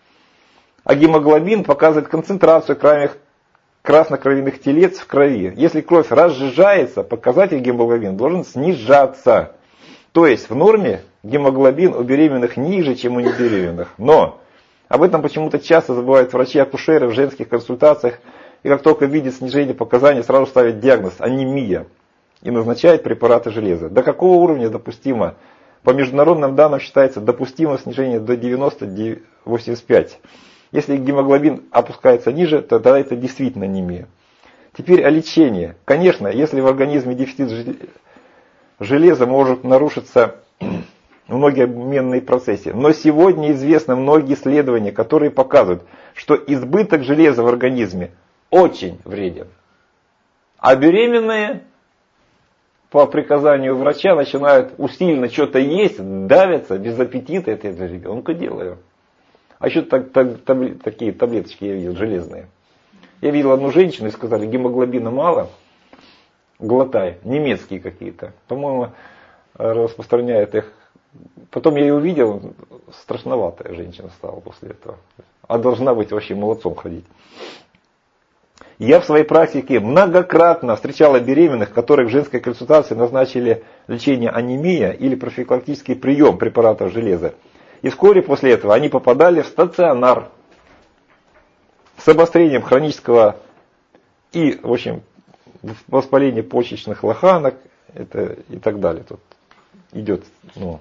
А гемоглобин показывает концентрацию краснокровяных телец в крови. Если кровь разжижается, показатель гемоглобина должен снижаться. То есть в норме гемоглобин у беременных ниже, чем у небеременных. Но об этом почему-то часто забывают врачи-акушеры в женских консультациях. и как только видит снижение показаний, сразу ставит диагноз анемия и назначает препараты железа. До какого уровня допустимо? По международным данным считается допустимо снижение до девяносто — восемьдесят пять. Если гемоглобин опускается ниже, то тогда это действительно анемия. Теперь о лечении. Конечно, если в организме дефицит железа, может нарушиться многие обменные процессы. Но сегодня известны многие исследования, которые показывают, что избыток железа в организме очень вреден. А беременные по приказанию врача начинают усиленно что-то есть, давятся, без аппетита, это я ребенка делаю. А еще так, так, таб, такие таблеточки я видел, железные. Я видел одну женщину и сказали, гемоглобина мало, глотай, немецкие какие-то. По-моему, распространяет их. Потом я ее увидел, страшноватая женщина стала после этого. А должна быть вообще молодцом ходить. Я в своей практике многократно встречала беременных, которых в женской консультации назначили лечение анемия или профилактический прием препаратов железа. И вскоре после этого они попадали в стационар с обострением хронического и, в общем, воспаления почечных лоханок это, и так далее. Тут идет, ну...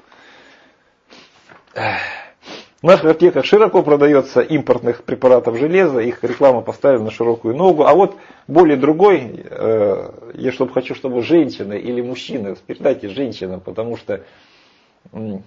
В наших аптеках широко продается импортных препаратов железа, их реклама поставлена на широкую ногу. А вот более другой, э, я чтобы хочу, чтобы женщина или мужчина, передайте женщинам, потому что э,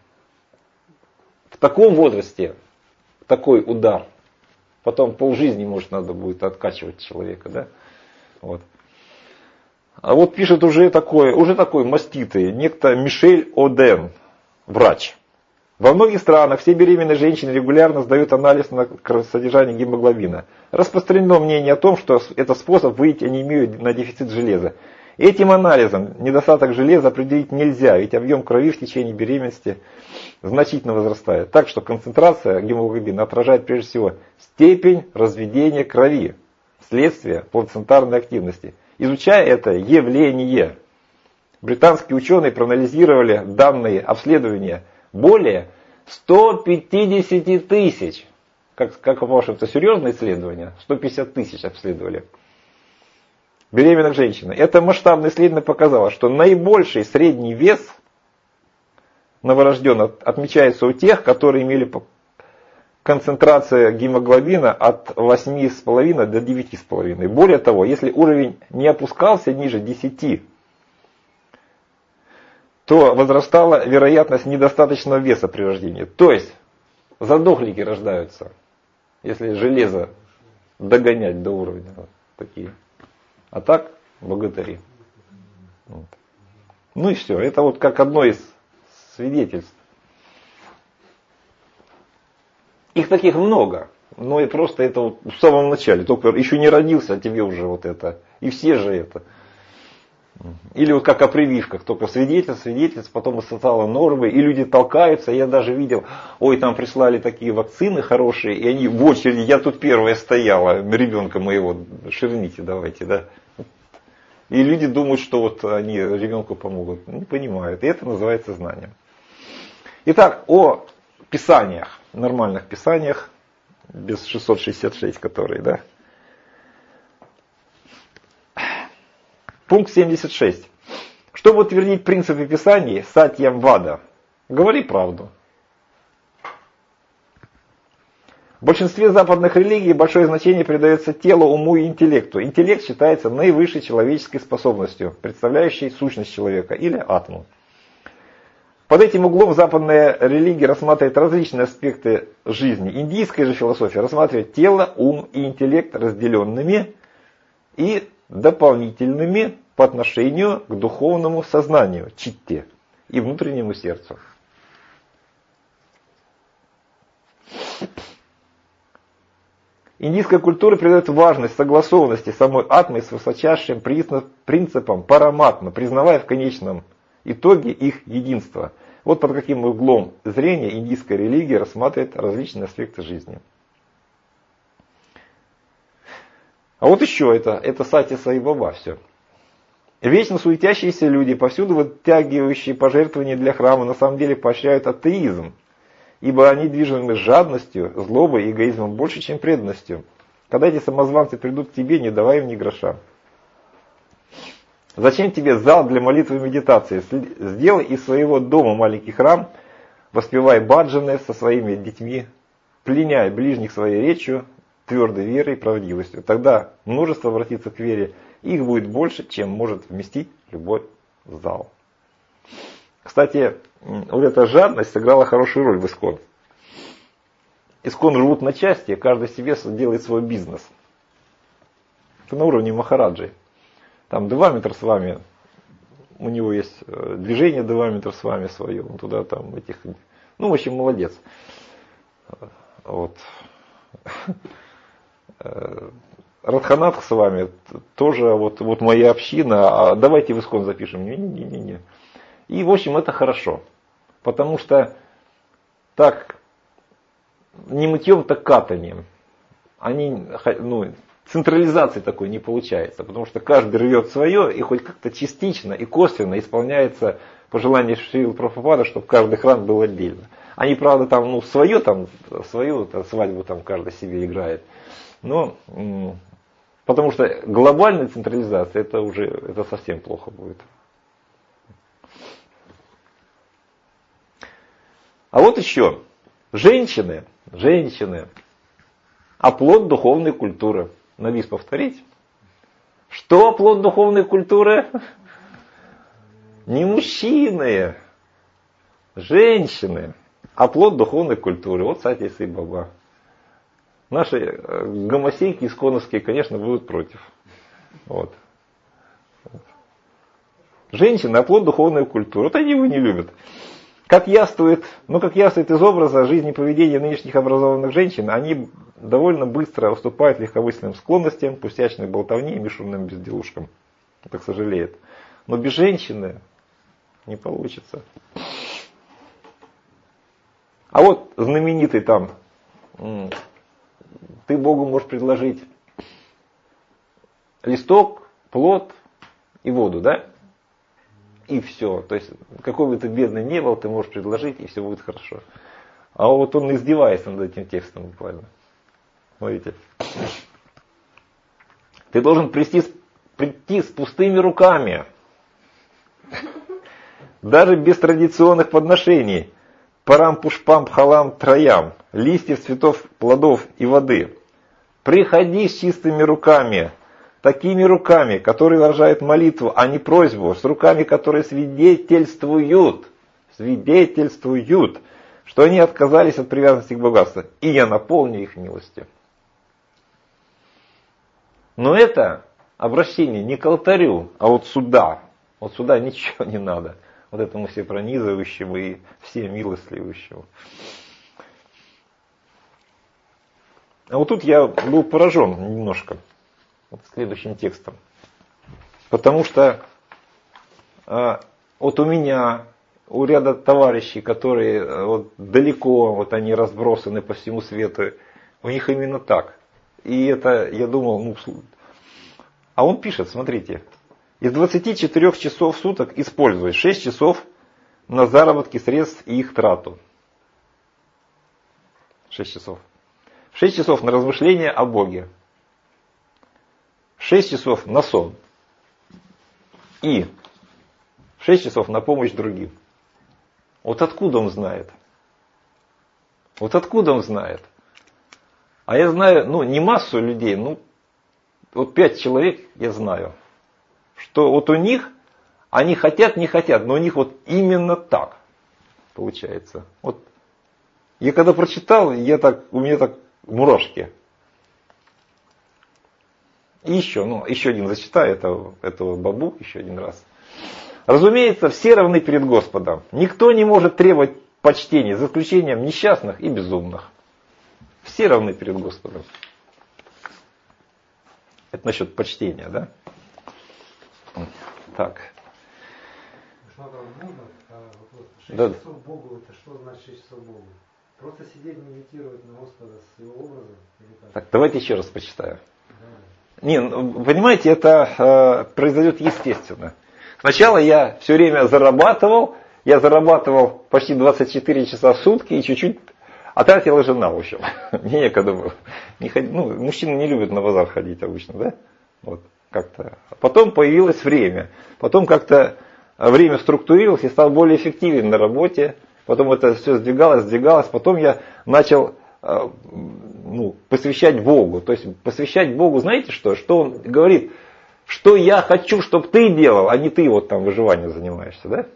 в таком возрасте такой удар, потом полжизни, может, надо будет откачивать человека, да? Вот. А вот пишет уже такой, уже такой маститый, некто Мишель Оден, врач. Во многих странах все беременные женщины регулярно сдают анализ на содержание гемоглобина. Распространено мнение о том, что это способ выявить анемию на дефицит железа. Этим анализом недостаток железа определить нельзя, ведь объем крови в течение беременности значительно возрастает. Так что концентрация гемоглобина отражает прежде всего степень разведения крови, следствие плацентарной активности. Изучая это явление, британские ученые проанализировали данные обследования более ста пятидесяти тысяч. Как, как ваше это серьезное исследование? сто пятьдесят тысяч обследовали беременных женщин. Это масштабное исследование показало, что наибольший средний вес новорожденных отмечается у тех, которые имели концентрацию гемоглобина от восьми с половиной до девяти с половиной. Более того, если уровень не опускался ниже десяти, то возрастала вероятность недостаточного веса при рождении. То есть задохлики рождаются, если железо догонять до уровня. Вот такие. А так богатыри. Вот. Ну и все. Это вот как одно из свидетельств. Их таких много. Но и просто это вот в самом начале. Только еще не родился, а тебе уже вот это. И все же это. Или вот как о прививках, только свидетельств, свидетельств, потом стало нормы, и люди толкаются. Я даже видел, ой, там прислали такие вакцины хорошие, и они в очереди, я тут первая стояла, ребенка моего, ширните давайте, да. И люди думают, что вот они ребенку помогут. Не понимают, и это называется знанием. Итак, о писаниях, нормальных писаниях, без шестьсот шестьдесят шесть, которые, да. Пункт семьдесят шесть. Чтобы утвердить принципы Писаний, Сатьям Вада, говори правду. В большинстве западных религий большое значение придается телу, уму и интеллекту. Интеллект считается наивысшей человеческой способностью, представляющей сущность человека или атму. Под этим углом западная религия рассматривает различные аспекты жизни. Индийская же философия рассматривает тело, ум и интеллект разделенными и дополнительными по отношению к духовному сознанию, читте, и внутреннему сердцу. Индийская культура придает важность согласованности самой атмы с высочайшим принципом параматма, признавая в конечном итоге их единство. Вот под каким углом зрения индийская религия рассматривает различные аспекты жизни. А вот еще это, это Сати Сай Баба все. Вечно суетящиеся люди, повсюду вытягивающие пожертвования для храма, на самом деле поощряют атеизм, ибо они движимы жадностью, злобой и эгоизмом больше, чем преданностью. Когда эти самозванцы придут к тебе, не давай им ни гроша. Зачем тебе зал для молитвы и медитации? Сделай из своего дома маленький храм, воспевай баджаны со своими детьми, пленяй ближних своей речью, твердой верой и правдивостью. Тогда множество обратится к вере, их будет больше, чем может вместить любой зал. Кстати, вот эта жадность сыграла хорошую роль в Искон. Искон живут на части, каждый себе делает свой бизнес. Это на уровне Махараджи. Там Девамитр с вами, у него есть движение Девамитр с вами свое, он туда там этих, ну в общем молодец. Вот. Радханатх с вами тоже вот, вот моя община, а давайте в Искон запишем. Не-не-не-не. И в общем это хорошо, потому что так не мытьем, так катанием. Они, ну, централизации такой не получается, потому что каждый рвет свое и хоть как-то частично и косвенно исполняется пожелание Шрилы Прабхупады, чтобы каждый храм был отдельно. Они, правда, там, ну, свое, там, свою там, свадьбу там каждый себе играет. Но, потому что глобальная централизация, это уже это совсем плохо будет. А вот еще. Женщины, женщины, оплот духовной культуры. На бис повторить. Что оплот духовной культуры? Не мужчины, женщины. Оплот духовной культуры. Вот Сати Сай Баба. Наши гомосейки исконовские, конечно, будут против. Вот. Женщины, оплот духовной культуры. Вот они его не любят. Как яствует, ну, как яствует из образа жизни и поведения нынешних образованных женщин, они довольно быстро уступают легкомысленным склонностям, пустячной болтовне и мишурным безделушкам. Так сожалеет. Но без женщины не получится. А вот знаменитый там, ты Богу можешь предложить листок, плод и воду, да? И все. То есть, какой бы ты бедный не был, ты можешь предложить, и все будет хорошо. А вот он издевается над этим текстом буквально. Смотрите. Ты должен прийти, прийти с пустыми руками. Даже без традиционных подношений. Парам, пушпам, пхалам, троям. Листьев, цветов, плодов и воды. Приходи с чистыми руками. Такими руками, которые выражают молитву, а не просьбу, с руками, которые свидетельствуют, свидетельствуют, что они отказались от привязанности к богатству, и я наполню их милостью. Но это обращение не к алтарю, а вот сюда. Вот сюда ничего не надо. Вот этому всепронизывающему и всемилостливущему. А вот тут я был поражен немножко. Вот следующим текстом. Потому что э, вот у меня, у ряда товарищей, которые э, вот далеко, вот они разбросаны по всему свету, у них именно так. И это, я думал, ну, а он пишет, смотрите, из двадцати четырёх часов в суток используй шесть часов на заработки средств и их трату. шесть часов. шесть часов на размышления о Боге. шесть часов на сон. И шесть часов на помощь другим. Вот откуда он знает? Вот откуда он знает? А я знаю, ну, не массу людей, ну, вот пять человек я знаю, что вот у них, они хотят, не хотят, но у них вот именно так получается. Вот я когда прочитал, я так, у меня так мурашки. И еще, ну, еще один зачитаю этого, этого бабу, еще один раз. Разумеется, все равны перед Господом. Никто не может требовать почтения, за исключением несчастных и безумных. Все равны перед Господом. Это насчет почтения, да? Так. шесть Да. часов Богу, это что значит шесть часов Богу? Просто сидеть, медитировать на Господа с его образом? Или как? Так, давайте еще раз почитаю. Да. Не, ну, понимаете, это э, произойдет естественно. Сначала я все время зарабатывал, я зарабатывал почти двадцать четыре часа в сутки и чуть-чуть, А тратила жена, в общем. Мне некогда было. Не ход... ну, мужчины не любят на базар ходить обычно, да? Вот, как-то. Потом появилось время. Потом как-то время структурировалось и стал более эффективен на работе. Потом это все сдвигалось, сдвигалось. Потом я начал ну, посвящать Богу. То есть посвящать Богу, знаете что? Что он говорит, что я хочу, чтобы ты делал, а не ты вот там выживанием занимаешься, да?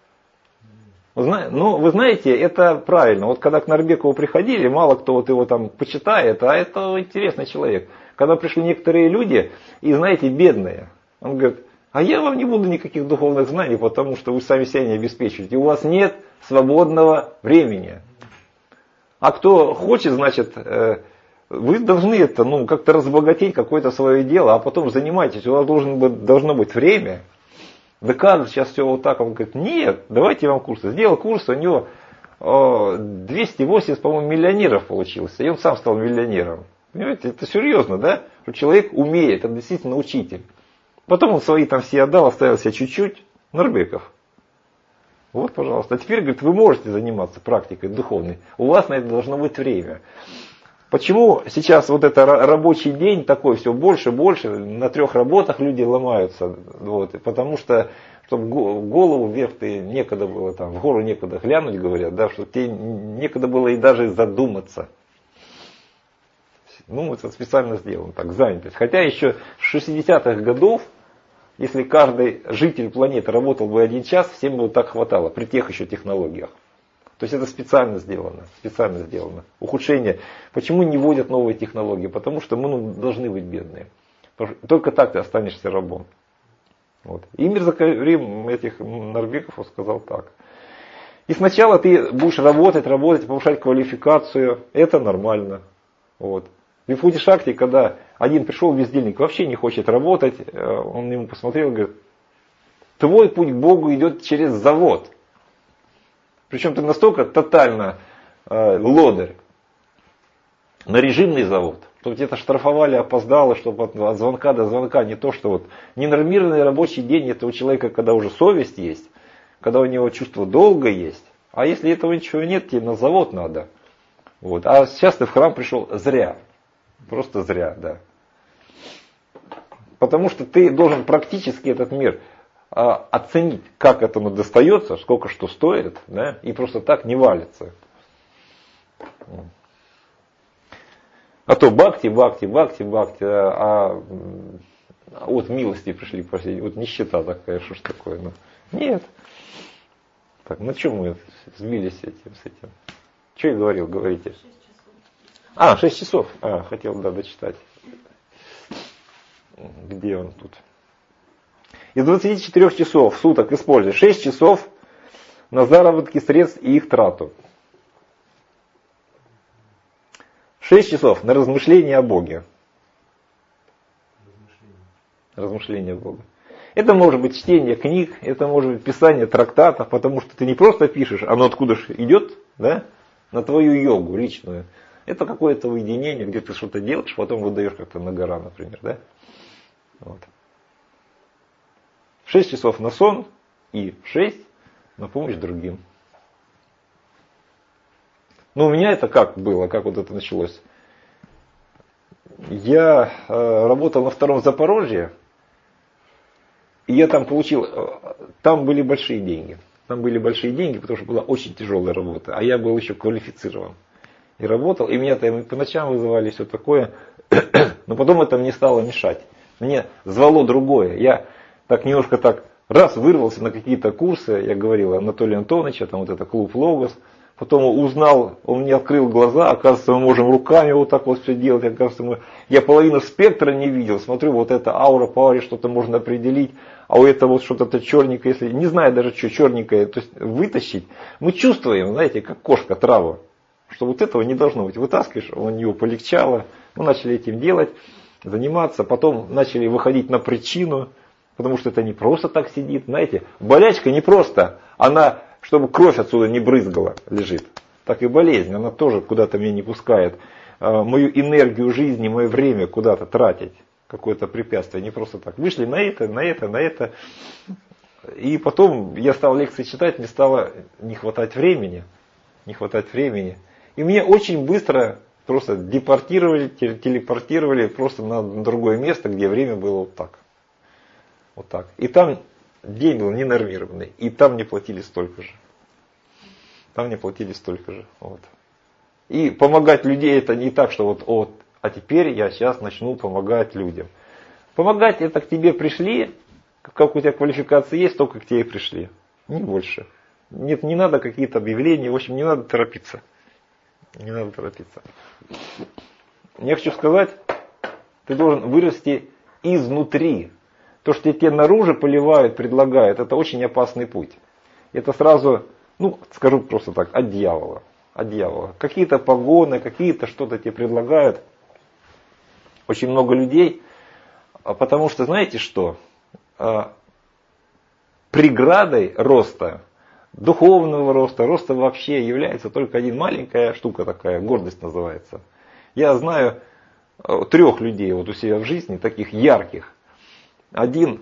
Ну, вы знаете, это правильно. Вот когда к Нарбекову приходили, мало кто вот его там почитает, а это интересный человек. Когда пришли некоторые люди, и знаете, бедные, он говорит, а я вам не буду никаких духовных знаний, потому что вы сами себя не обеспечиваете. У вас нет свободного времени. А кто хочет, значит, вы должны это, ну, как-то разбогатеть какое-то свое дело, а потом занимайтесь. У вас должен быть, должно быть время. Доказывать сейчас все вот так. Он говорит, нет, давайте я вам курсы. Сделал курс, у него двести восемьдесят, по-моему, миллионеров получилось. И он сам стал миллионером. Понимаете, это серьезно, да? Что человек умеет, это действительно учитель. Потом он свои там все отдал, оставил себе чуть-чуть. Нарбеков. Вот, пожалуйста. А теперь, говорит, вы можете заниматься практикой духовной. У вас на это должно быть время. Почему сейчас вот это рабочий день такой, все больше, больше, на трех работах люди ломаются. Вот, потому что, чтобы голову вверх ты некогда было, там, в гору некогда глянуть, говорят, да, что тебе некогда было и даже задуматься. Ну, это специально сделано, так, занятость. Хотя еще с шестидесятых годов, если каждый житель планеты работал бы один час, всем бы так хватало, при тех еще технологиях. То есть это специально сделано, специально сделано. Ухудшение. Почему не вводят новые технологии? Потому что мы ну, должны быть бедные. Только так ты останешься рабом. Вот. И Мирза-Карим этих Нарбеков сказал так. И сначала ты будешь работать, работать, повышать квалификацию. Это нормально. Вот. В Випхути Шакти, когда один пришел бездельник, вообще не хочет работать, он ему посмотрел и говорит, твой путь к Богу идет через завод. Причем ты настолько тотально э, лодырь на режимный завод, чтобы тебя штрафовали, опоздало, чтобы от, от звонка до звонка, не то, что вот ненормированный рабочий день, это у человека, когда уже совесть есть, когда у него чувство долга есть. А если этого ничего нет, тебе на завод надо. Вот. А сейчас ты в храм пришел зря. Просто зря, да. Потому что ты должен практически этот мир а, оценить, как этому достается, сколько что стоит, да, и просто так не валится. А то бхакти, бхакти, бхакти, бхакти, а, а вот милости пришли просить, вот нищета такая, что ж такое, ну. Нет. Так, ну что мы сбились с этим, с этим? Что я говорил, говорите? А, шесть часов. А, хотел, да, дочитать. Где он тут? Из двадцати четырёх часов в суток используй шесть часов на заработки средств и их трату. шесть часов на размышления о Боге. Размышления о Боге. Это может быть чтение книг, это может быть писание трактатов, потому что ты не просто пишешь, оно откуда же идет, да, на твою йогу личную. Это какое-то уединение, где ты что-то делаешь, потом выдаешь как-то на гора, например, да. Вот. шесть часов на сон и шесть на помощь другим. Ну, у меня это как было, как вот это началось. Я э, работал на втором Запорожье, и я там получил, э, там были большие деньги. Там были большие деньги, потому что была очень тяжелая работа, а я был еще квалифицирован. И работал, и меня там по ночам вызывали, все такое. Но потом это мне стало мешать. Мне звало другое. Я так немножко так раз вырвался на какие-то курсы. Я говорил Анатолию Антоновичу, там вот это клуб Логос. Потом узнал, он мне открыл глаза. Оказывается, мы можем руками вот так вот все делать. Оказывается, мы... Я половину спектра не видел. Смотрю, вот это аура по ауре, что-то можно определить. А у этого вот что-то черненькое, если не знаю даже, что черненькое, то есть вытащить. Мы чувствуем, знаете, как кошка траву. Что вот этого не должно быть. Вытаскиваешь, у него полегчало. Мы начали этим делать, заниматься. Потом начали выходить на причину. Потому что это не просто так сидит. Знаете, болячка не просто. Она, чтобы кровь отсюда не брызгала, лежит. Так и болезнь. Она тоже куда-то меня не пускает. Мою энергию жизни, мое время куда-то тратить. Какое-то препятствие. Не просто так. Вышли на это, на это, на это. И потом я стал лекции читать. Мне стало не хватать времени. Не хватать времени. И меня очень быстро просто депортировали, телепортировали просто на другое место, где время было вот так. Вот так. И там день был ненормированный. И там не платили столько же. Там не платили столько же. Вот. И помогать людей это не так, что вот, вот, а теперь я сейчас начну помогать людям. Помогать это к тебе пришли, как у тебя квалификация есть, только к тебе и пришли. Не больше. Нет, не надо какие-то объявления, в общем, не надо торопиться. Не надо торопиться. Я хочу сказать, ты должен вырасти изнутри. То, что тебе наружу поливают, предлагают, это очень опасный путь. Это сразу, ну, скажу просто так, от дьявола. От дьявола. Какие-то погоны, какие-то что-то тебе предлагают. Очень много людей, потому что, знаете что, преградой роста, духовного роста, роста вообще является только один маленькая штука такая, гордость называется. Я знаю трех людей вот у себя в жизни, таких ярких. Один,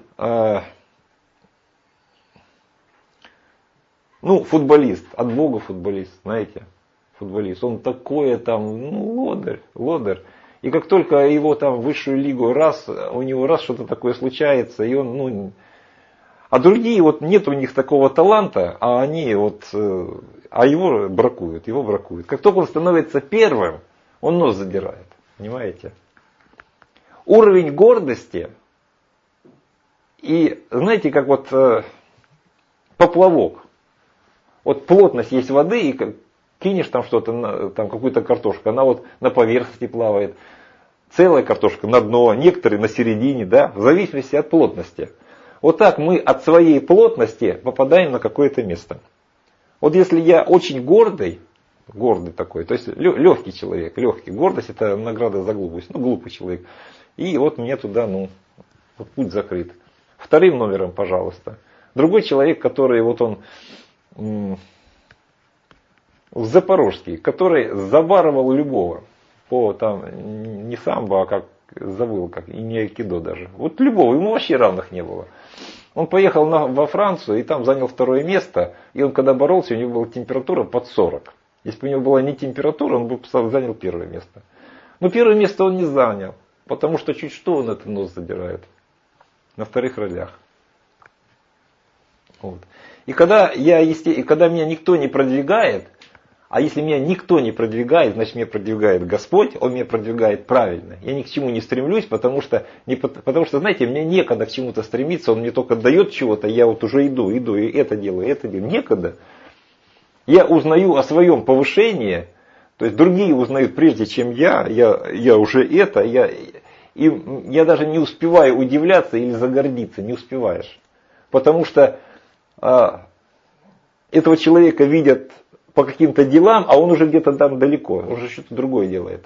ну, футболист, от Бога футболист, знаете. Футболист. Он такой там, ну, лодырь, лодырь. И как только его там в высшую лигу раз, у него раз что-то такое случается, и он, ну... А другие, вот нет у них такого таланта, а они вот... А его бракуют, его бракуют. Как только он становится первым, он нос задирает. Понимаете? Уровень гордости. И знаете, как вот поплавок. Вот плотность есть воды, и кинешь там что-то, там какую-то картошку, она вот на поверхности плавает. Целая картошка на дно, некоторые на середине, да, в зависимости от плотности. Вот так мы от своей плотности попадаем на какое-то место. Вот если я очень гордый, гордый такой, то есть легкий человек, легкий, гордость это награда за глупость, ну глупый человек. И вот мне туда, ну, вот путь закрыт. Вторым номером, пожалуйста. Другой человек, который вот он... Запорожский, который забарывал любого по там не самбо, а как забыл, как и не айкидо даже. Вот любого, ему вообще равных не было. Он поехал на, во Францию и там занял второе место. И он когда боролся, у него была температура под сорок. Если бы у него была не температура, он бы занял первое место. Но первое место он не занял, потому что чуть что он этот нос задирает на вторых ролях. Вот. И когда я, и когда меня никто не продвигает. А если меня никто не продвигает, значит меня продвигает Господь, Он меня продвигает правильно. Я ни к чему не стремлюсь, потому что, не, потому что, знаете, мне некогда к чему-то стремиться, Он мне только дает чего-то, я вот уже иду, иду, и это делаю, это делаю. Некогда. Я узнаю о своем повышении, то есть другие узнают прежде, чем я, я, я уже это, я, и я даже не успеваю удивляться или загордиться, не успеваешь. Потому что а, этого человека видят по каким-то делам, а он уже где-то там далеко, он уже что-то другое делает.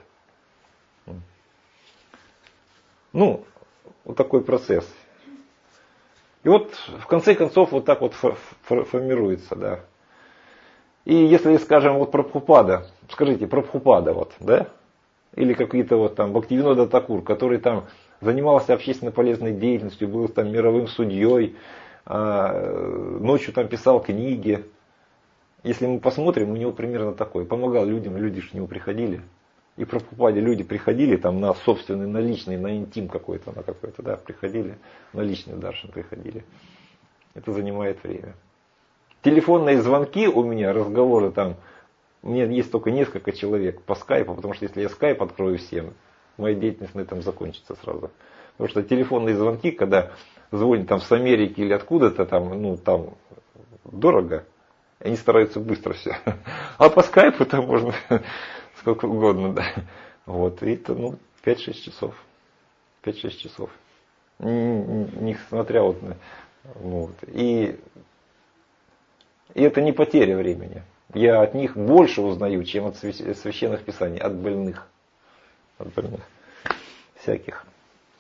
Ну, вот такой процесс. И вот в конце концов вот так вот формируется, да. И если, скажем, вот Прабхупада, скажите, Прабхупада, вот, да, или какие-то вот там Бхактивинода Такур, который там занимался общественно полезной деятельностью, был там мировым судьей, ночью там писал книги. Если мы посмотрим, у него примерно такое. Помогал людям, люди же к нему приходили. И в Прабхупаде люди приходили там на собственный, на личный, на интим какой-то, на какой-то, да, приходили, на личный даршан приходили. Это занимает время. Телефонные звонки у меня, разговоры там, у меня есть только несколько человек по скайпу, потому что если я скайп открою всем, моя деятельность на этом закончится сразу. Потому что телефонные звонки, когда звонят там с Америки или откуда-то там, ну там дорого. Они стараются быстро все. А по скайпу это можно сколько угодно. Да. Вот. И это ну, пять-шесть часов. пять-шесть часов. Несмотря вот на... Вот. И, и это не потеря времени. Я от них больше узнаю, чем от священных писаний. От больных. От больных. Всяких.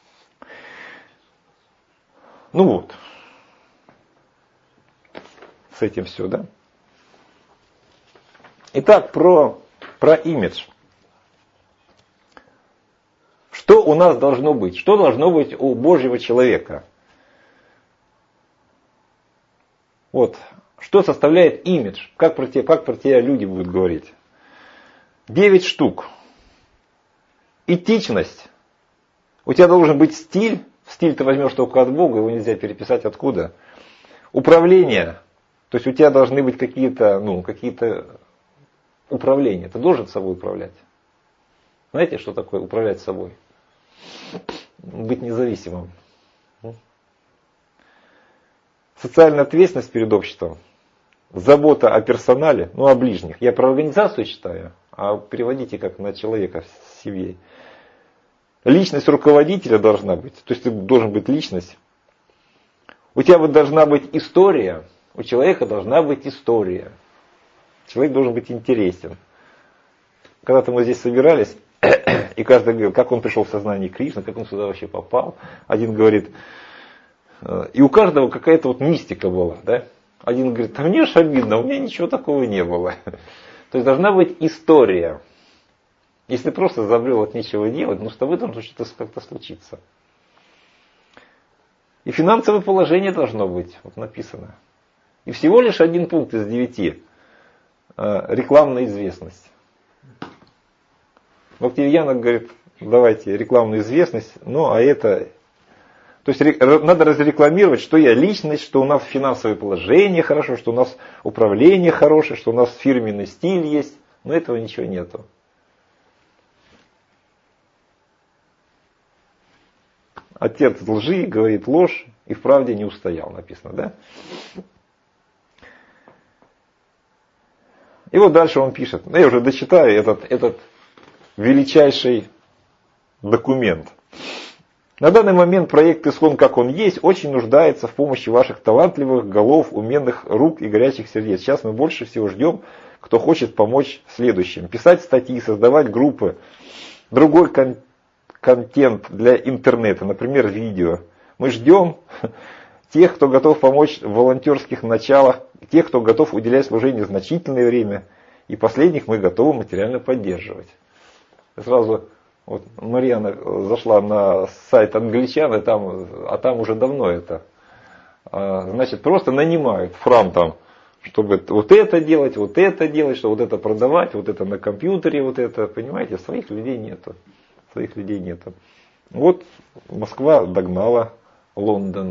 Ну вот. С этим все, да? Итак, про, про имидж. Что у нас должно быть? Что должно быть у Божьего человека? Вот. Что составляет имидж? Как про тебя, как про тебя люди будут говорить? Девять штук. Этичность. У тебя должен быть стиль. Стиль ты возьмешь только от Бога, его нельзя переписать откуда. Управление. То есть у тебя должны быть какие-то, ну, какие-то управления. Ты должен собой управлять. Знаете, что такое управлять собой? Быть независимым. Социальная ответственность перед обществом. Забота о персонале, ну о ближних. Я про организацию читаю, а переводите как на человека в семье. Личность руководителя должна быть. То есть ты должен быть личность. У тебя вот должна быть история. У человека должна быть история. Человек должен быть интересен. Когда-то мы здесь собирались, и каждый говорил, как он пришел в сознание Кришны, как он сюда вообще попал. Один говорит, и у каждого какая-то вот мистика была, да? Один говорит, а мне ж обидно, у меня ничего такого не было. То есть должна быть история. Если просто забрел от нечего делать, ну с тобой должно что-то как-то случиться. И финансовое положение должно быть, вот написано. И всего лишь один пункт из девяти. Рекламная известность. Бхактивинода говорит, давайте рекламную известность, ну а это... То есть надо разрекламировать, что я личность, что у нас финансовое положение хорошо, что у нас управление хорошее, что у нас фирменный стиль есть. Но этого ничего нету. Отец лжи говорит ложь и в правде не устоял, написано, да? И вот дальше он пишет. Я уже дочитаю этот, этот величайший документ. На данный момент проект «Исхон, как он есть» очень нуждается в помощи ваших талантливых голов, уменных рук и горячих сердец. Сейчас мы больше всего ждем, кто хочет помочь следующим. Писать статьи, создавать группы, другой кон- контент для интернета, например, видео. Мы ждем тех, кто готов помочь в волонтерских началах, тех, кто готов уделять служению значительное время, и последних мы готовы материально поддерживать. Сразу... Вот Марьяна зашла на сайт англичан, и там, а там уже давно это. Значит, просто нанимают фрам там, чтобы вот это делать, вот это делать, что вот это продавать, вот это на компьютере, вот это, понимаете, своих людей нету. Своих людей нету. Вот Москва догнала Лондон.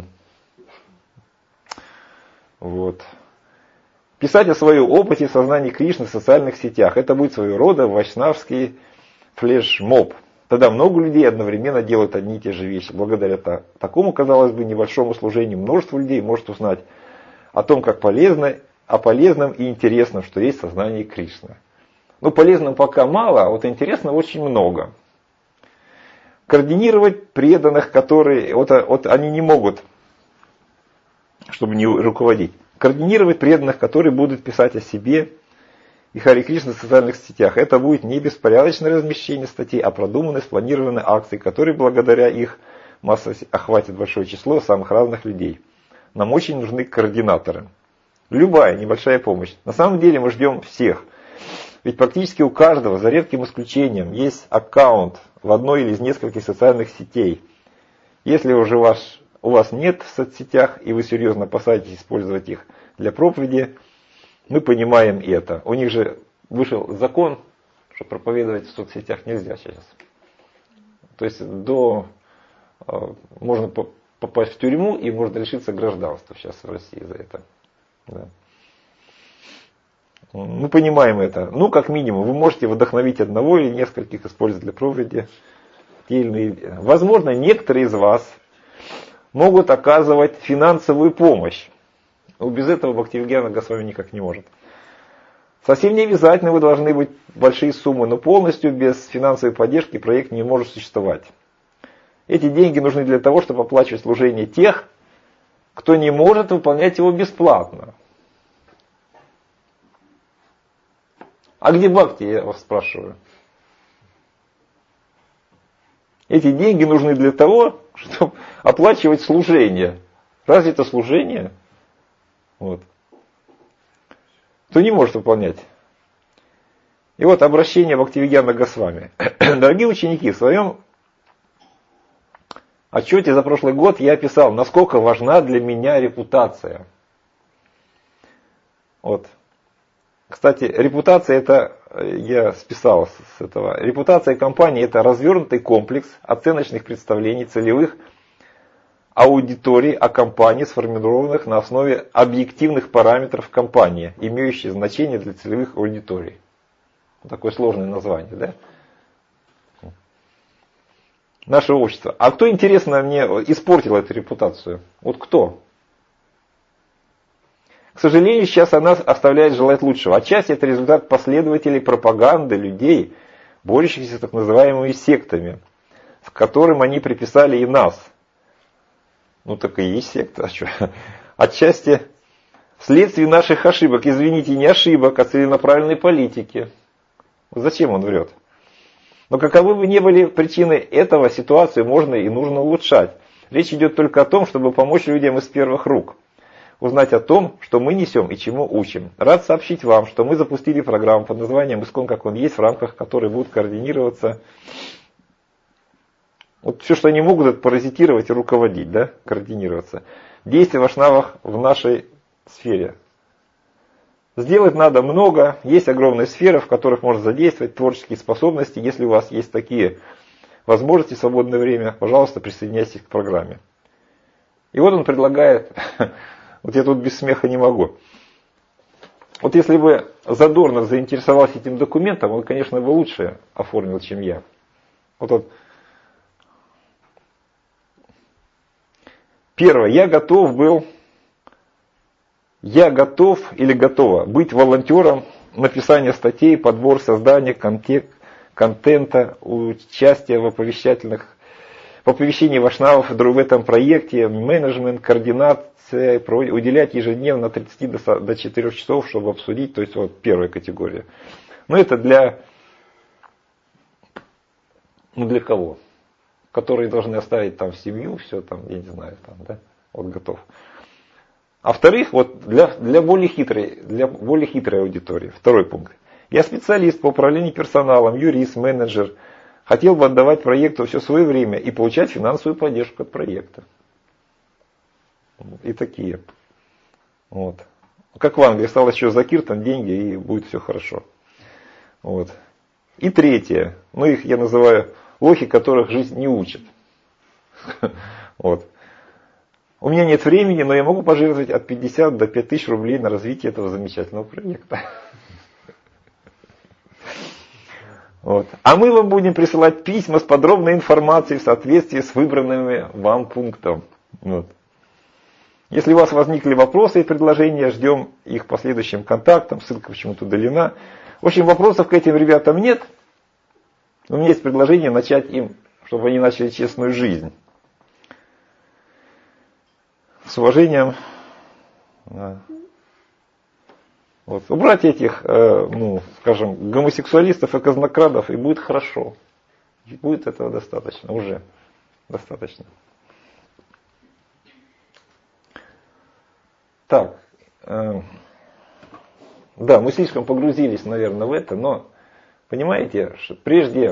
Вот. Писать о своем опыте в сознании Кришны в социальных сетях. Это будет своего рода вайшнавский флешмоб. Тогда много людей одновременно делают одни и те же вещи. Благодаря та, такому, казалось бы, небольшому служению множество людей может узнать о том, как полезно, о полезном и интересном, что есть в сознании Кришны. Ну, полезного пока мало, а вот интересного очень много. Координировать преданных, которые, вот, вот они не могут, чтобы не руководить, координировать преданных, которые будут писать о себе и Хари Кришна в социальных сетях. Это будет не беспорядочное размещение статей, а продуманные, спланированные акции, которые благодаря их массе охватят большое число самых разных людей. Нам очень нужны координаторы. Любая небольшая помощь. На самом деле мы ждем всех. Ведь практически у каждого, за редким исключением, есть аккаунт в одной или из нескольких социальных сетей. Если уже ваш, у вас нет в соцсетях, и вы серьезно опасаетесь использовать их для проповеди, мы понимаем это. У них же вышел закон, что проповедовать в соцсетях нельзя сейчас. То есть до, можно попасть в тюрьму и можно лишиться гражданства сейчас в России за это. Да. Мы понимаем это. Ну, как минимум, вы можете вдохновить одного или нескольких использовать для проповеди. Возможно, некоторые из вас могут оказывать финансовую помощь. Но без этого Бхактивинода Госвами никак не может. Совсем не обязательно вы должны быть большие суммы, но полностью без финансовой поддержки проект не может существовать. Эти деньги нужны для того, чтобы оплачивать служение тех, кто не может выполнять его бесплатно. А где бхакти, я вас спрашиваю? Эти деньги нужны для того, чтобы оплачивать служение. Разве это служение? Вот. Кто не может выполнять. И вот обращение Бхактивинода Госвами. Дорогие ученики, в своем отчете за прошлый год я описал, насколько важна для меня репутация. Вот. Кстати, репутация это, я списал с этого, репутация компании это развернутый комплекс оценочных представлений целевых аудиторий о компании, сформированных на основе объективных параметров компании, имеющих значение для целевых аудиторий. Такое сложное название, да? Наше общество. А кто, интересно, мне испортил эту репутацию? Вот кто? К сожалению, сейчас она оставляет желать лучшего. Отчасти это результат последователей пропаганды людей, борющихся с так называемыми сектами, к которым они приписали и нас. Ну так и есть секта. А что? Отчасти вследствие наших ошибок, извините, не ошибок, а целенаправленной политики. Зачем он врет? Но каковы бы ни были причины этого, ситуацию можно и нужно улучшать. Речь идет только о том, чтобы помочь людям из первых рук. Узнать о том, что мы несем и чему учим. Рад сообщить вам, что мы запустили программу под названием «Искон как он есть», в рамках которой будут координироваться. Вот все, что они могут, это паразитировать и руководить, да, координироваться. Действия вайшнавов в нашей сфере. Сделать надо много, есть огромные сферы, в которых можно задействовать творческие способности. Если у вас есть такие возможности в свободное время, пожалуйста, присоединяйтесь к программе. И вот он предлагает, вот я тут без смеха не могу. Вот если бы Задорнов заинтересовался этим документом, он, конечно, бы лучше оформил, чем я. Вот он. Первое. Я готов был... Я готов или готова быть волонтером написания статей, подбор, создания контента, участия в оповещательных, в оповещении вайшнавов в этом проекте, менеджмент, координация, уделять ежедневно от тридцати до четырёх часов, чтобы обсудить, то есть вот первая категория. Но это для, ну для кого? Которые должны оставить там семью, все там, я не знаю, там, да, вот готов. А во-вторых, вот для, для, более хитрой, для более хитрой аудитории, второй пункт. Я специалист по управлению персоналом, юрист, менеджер. Хотел бы отдавать проекту все свое время и получать финансовую поддержку от проекта. И такие. Вот. Как в Англии, осталось еще за киртом деньги и будет все хорошо. Вот. И третье. Ну их я называю лохи, которых жизнь не учит. Вот. У меня нет времени, но я могу пожертвовать от пятидесяти до пяти тысяч рублей на развитие этого замечательного проекта. Вот. А мы вам будем присылать письма с подробной информацией в соответствии с выбранными вам пунктом. Вот. Если у вас возникли вопросы и предложения, ждем их по следующим контактам. Ссылка почему-то удалена. В общем, вопросов к этим ребятам нет. У меня есть предложение начать им, чтобы они начали честную жизнь. С уважением. Вот. Убрать этих, э, ну, скажем, гомосексуалистов и казнокрадов, и будет хорошо. И будет этого достаточно, уже достаточно. Так. Э, да, мы слишком погрузились, наверное, в это, но понимаете, что прежде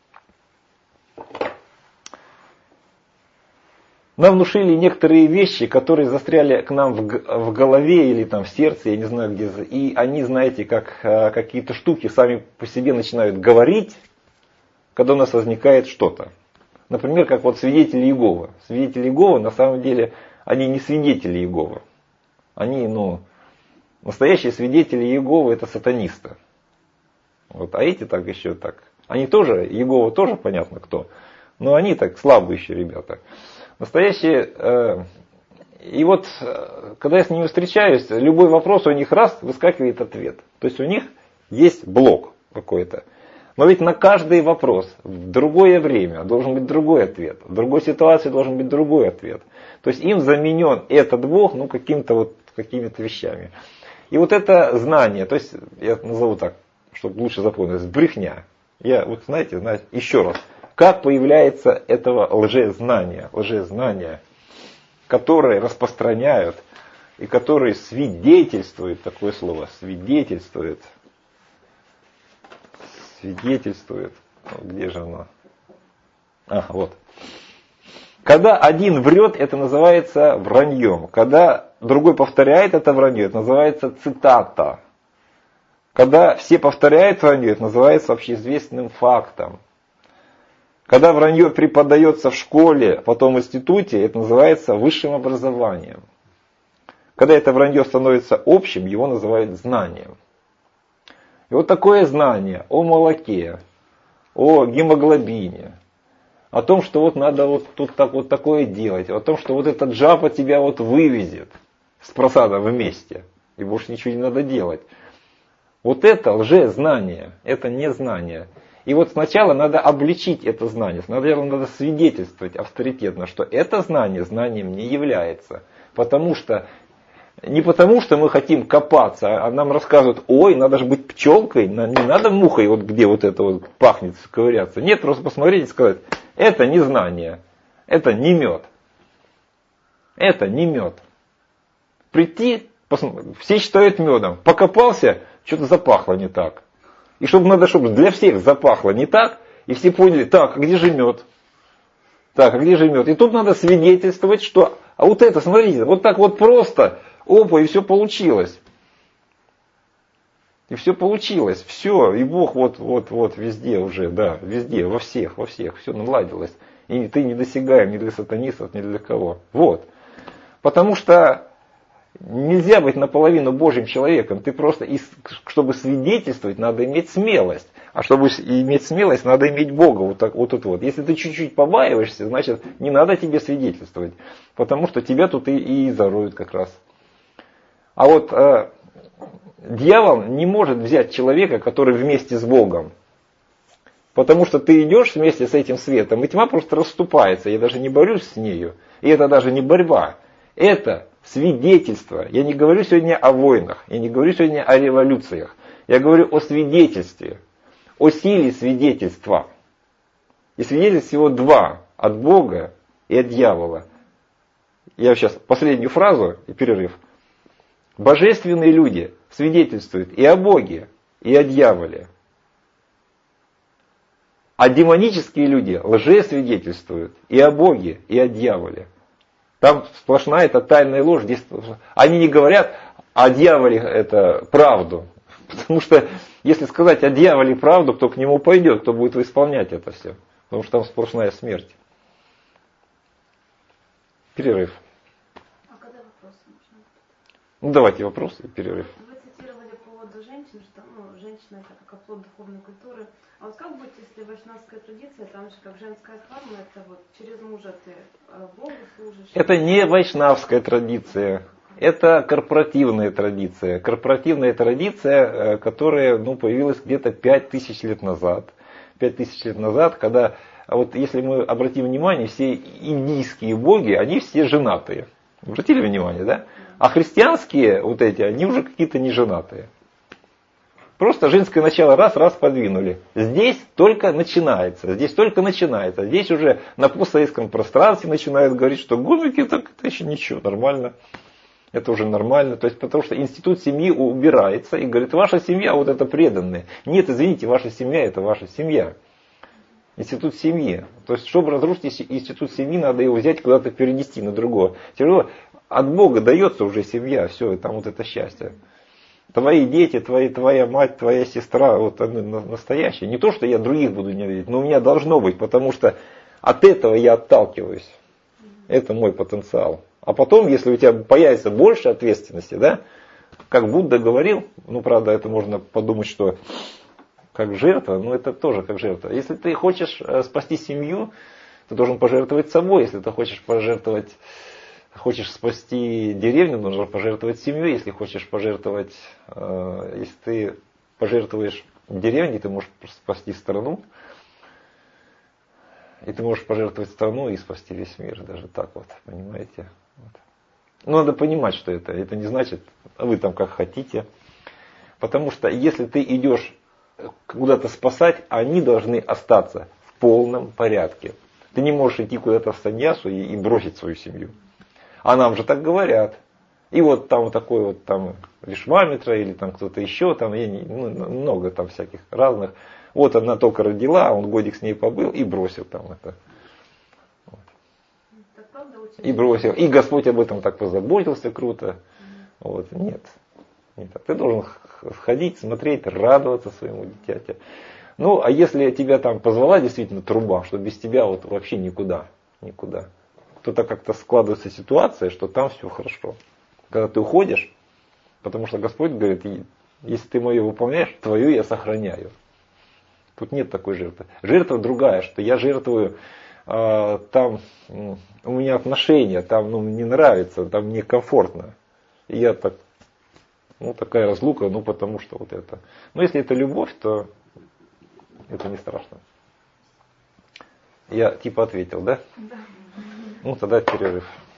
нам внушили некоторые вещи, которые застряли к нам в, в голове или там в сердце, я не знаю где. И они, знаете, как а, какие-то штуки сами по себе начинают говорить, когда у нас возникает что-то. Например, как вот свидетели Иеговы. Свидетели Иеговы, на самом деле, они не свидетели Иеговы. Они, ну, настоящие свидетели Иеговы это сатанисты. Вот, а эти так еще так. Они тоже, Иегова тоже понятно кто, но они так слабые еще ребята. Настоящие, э, и вот, когда я с ними встречаюсь, любой вопрос у них раз, выскакивает ответ. То есть у них есть блок какой-то. Но ведь на каждый вопрос в другое время должен быть другой ответ. В другой ситуации должен быть другой ответ. То есть им заменен этот Бог, ну, каким-то вот, какими-то вещами. И вот это знание, то есть, я назову так, чтобы лучше запомнилось, брехня. Я, вот знаете, знаете, еще раз. Как появляется этого лжезнания, лжезнания, которые распространяют и которые свидетельствуют, такое слово, свидетельствует, свидетельствует, где же оно? А, вот. Когда один врет, это называется враньем. Когда другой повторяет это вранье, это называется цитата. Когда все повторяют вранье, это называется общеизвестным фактом. Когда вранье преподается в школе, потом в институте, это называется высшим образованием. Когда это вранье становится общим, его называют знанием. И вот такое знание о молоке, о гемоглобине, о том, что вот надо вот тут так, вот такое делать, о том, что вот этот жаба тебя вот вывезет с просадом вместе, и больше ничего не надо делать. Вот это лжезнание, это не знание. И вот сначала надо обличить это знание, сначала надо свидетельствовать авторитетно, что это знание знанием не является. Потому что, не потому что мы хотим копаться, а нам рассказывают, ой, надо же быть пчелкой, не надо мухой, вот где вот это вот пахнет, ковыряться. Нет, просто посмотреть и сказать, это не знание, это не мед. Это не мед. Прийти, посмотри, все считают медом, покопался, что-то запахло не так. И чтобы надо, чтобы для всех запахло не так, и все поняли, так, а где же мед? Так, а где же мед? И тут надо свидетельствовать, что, а вот это, смотрите, вот так вот просто, опа, и все получилось. И все получилось, все, и Бог вот, вот, вот, везде уже, да, везде, во всех, во всех, все наладилось. И ты не досягаем ни для сатанистов, ни для кого. Вот. Потому что нельзя быть наполовину Божьим человеком. Ты просто, чтобы свидетельствовать, надо иметь смелость. А чтобы иметь смелость, надо иметь Бога. Вот так вот, вот, вот. Если ты чуть-чуть побаиваешься, значит, не надо тебе свидетельствовать. Потому что тебя тут и, и зароют как раз. А вот э, дьявол не может взять человека, который вместе с Богом. Потому что ты идешь вместе с этим светом, и тьма просто расступается. Я даже не борюсь с нею. И это даже не борьба. Это свидетельство. Я не говорю сегодня о войнах, я не говорю сегодня о революциях. Я говорю о свидетельстве, о силе свидетельства. И свидетельств всего два. От Бога и от дьявола. Я сейчас последнюю фразу и перерыв. Божественные люди свидетельствуют и о Боге, и о дьяволе. А демонические люди лжесвидетельствуют и о Боге, и о дьяволе. Там сплошная эта тайная ложь. Здесь они не говорят о дьяволе это правду. Потому что если сказать о дьяволе правду, кто к нему пойдет, кто будет исполнять это все. Потому что там сплошная смерть. Перерыв. А когда вопросы можно? Ну давайте вопросы и перерыв. Вы цитировали по поводу женщин, что ну, женщина это как оплот духовной культуры. А вот как быть, если вайшнавская традиция, там же как женская дхарма, это вот через мужа ты Богу служишь? Это не вайшнавская традиция. Это корпоративная традиция. Корпоративная традиция, которая ну, появилась где-то пять тысяч лет назад. пять тысяч лет назад, когда, вот если мы обратим внимание, все индийские боги, они все женатые. Обратили внимание, да? А христианские вот эти, они уже какие-то неженатые. Просто женское начало раз-раз подвинули. Здесь только начинается. Здесь только начинается. Здесь уже на постсоветском пространстве начинают говорить, что гомики, так это еще ничего, нормально. Это уже нормально. То есть, потому что институт семьи убирается и говорит, ваша семья вот это преданные. Нет, извините, ваша семья это ваша семья. Институт семьи. То есть, чтобы разрушить институт семьи, надо его взять куда-то перенести на другого. Тяжело. От Бога дается уже семья, все, там вот это счастье. Твои дети, твои, твоя мать, твоя сестра, вот они настоящие. Не то, что я других буду ненавидеть, но у меня должно быть, потому что от этого я отталкиваюсь. Это мой потенциал. А потом, если у тебя появится больше ответственности, да, как Будда говорил, ну, правда, это можно подумать, что как жертва, но это тоже как жертва. Если ты хочешь спасти семью, ты должен пожертвовать собой. Если ты хочешь пожертвовать, хочешь спасти деревню, нужно пожертвовать семьей. Если хочешь пожертвовать, э, если ты пожертвуешь деревней, ты можешь спасти страну. И ты можешь пожертвовать страну и спасти весь мир. Даже так вот, понимаете? Вот. Но надо понимать, что это. Это не значит, вы там как хотите. Потому что если ты идешь куда-то спасать, они должны остаться в полном порядке. Ты не можешь идти куда-то в саньясу и, и бросить свою семью. А нам же так говорят. И вот там вот такой вот там Вишвамитра или там кто-то еще, там я не, ну, много там всяких разных. Вот одна только родила, он годик с ней побыл и бросил там это. Вот. И бросил. И Господь об этом так позаботился круто. Вот. Нет. Не так. Ты должен ходить, смотреть, радоваться своему дитяти. Ну, а если тебя там позвала действительно труба, что без тебя вот вообще никуда, никуда, то-то как-то складывается ситуация, что там все хорошо. Когда ты уходишь, потому что Господь говорит, если ты мое выполняешь, твою я сохраняю. Тут нет такой жертвы. Жертва другая, что я жертвую, э, там э, у меня отношения, там ну, мне нравится, там мне комфортно. И я так, ну такая разлука, ну потому что вот это. Но если это любовь, то это не страшно. Я типа ответил, да? Да. Ну тогда перерыв.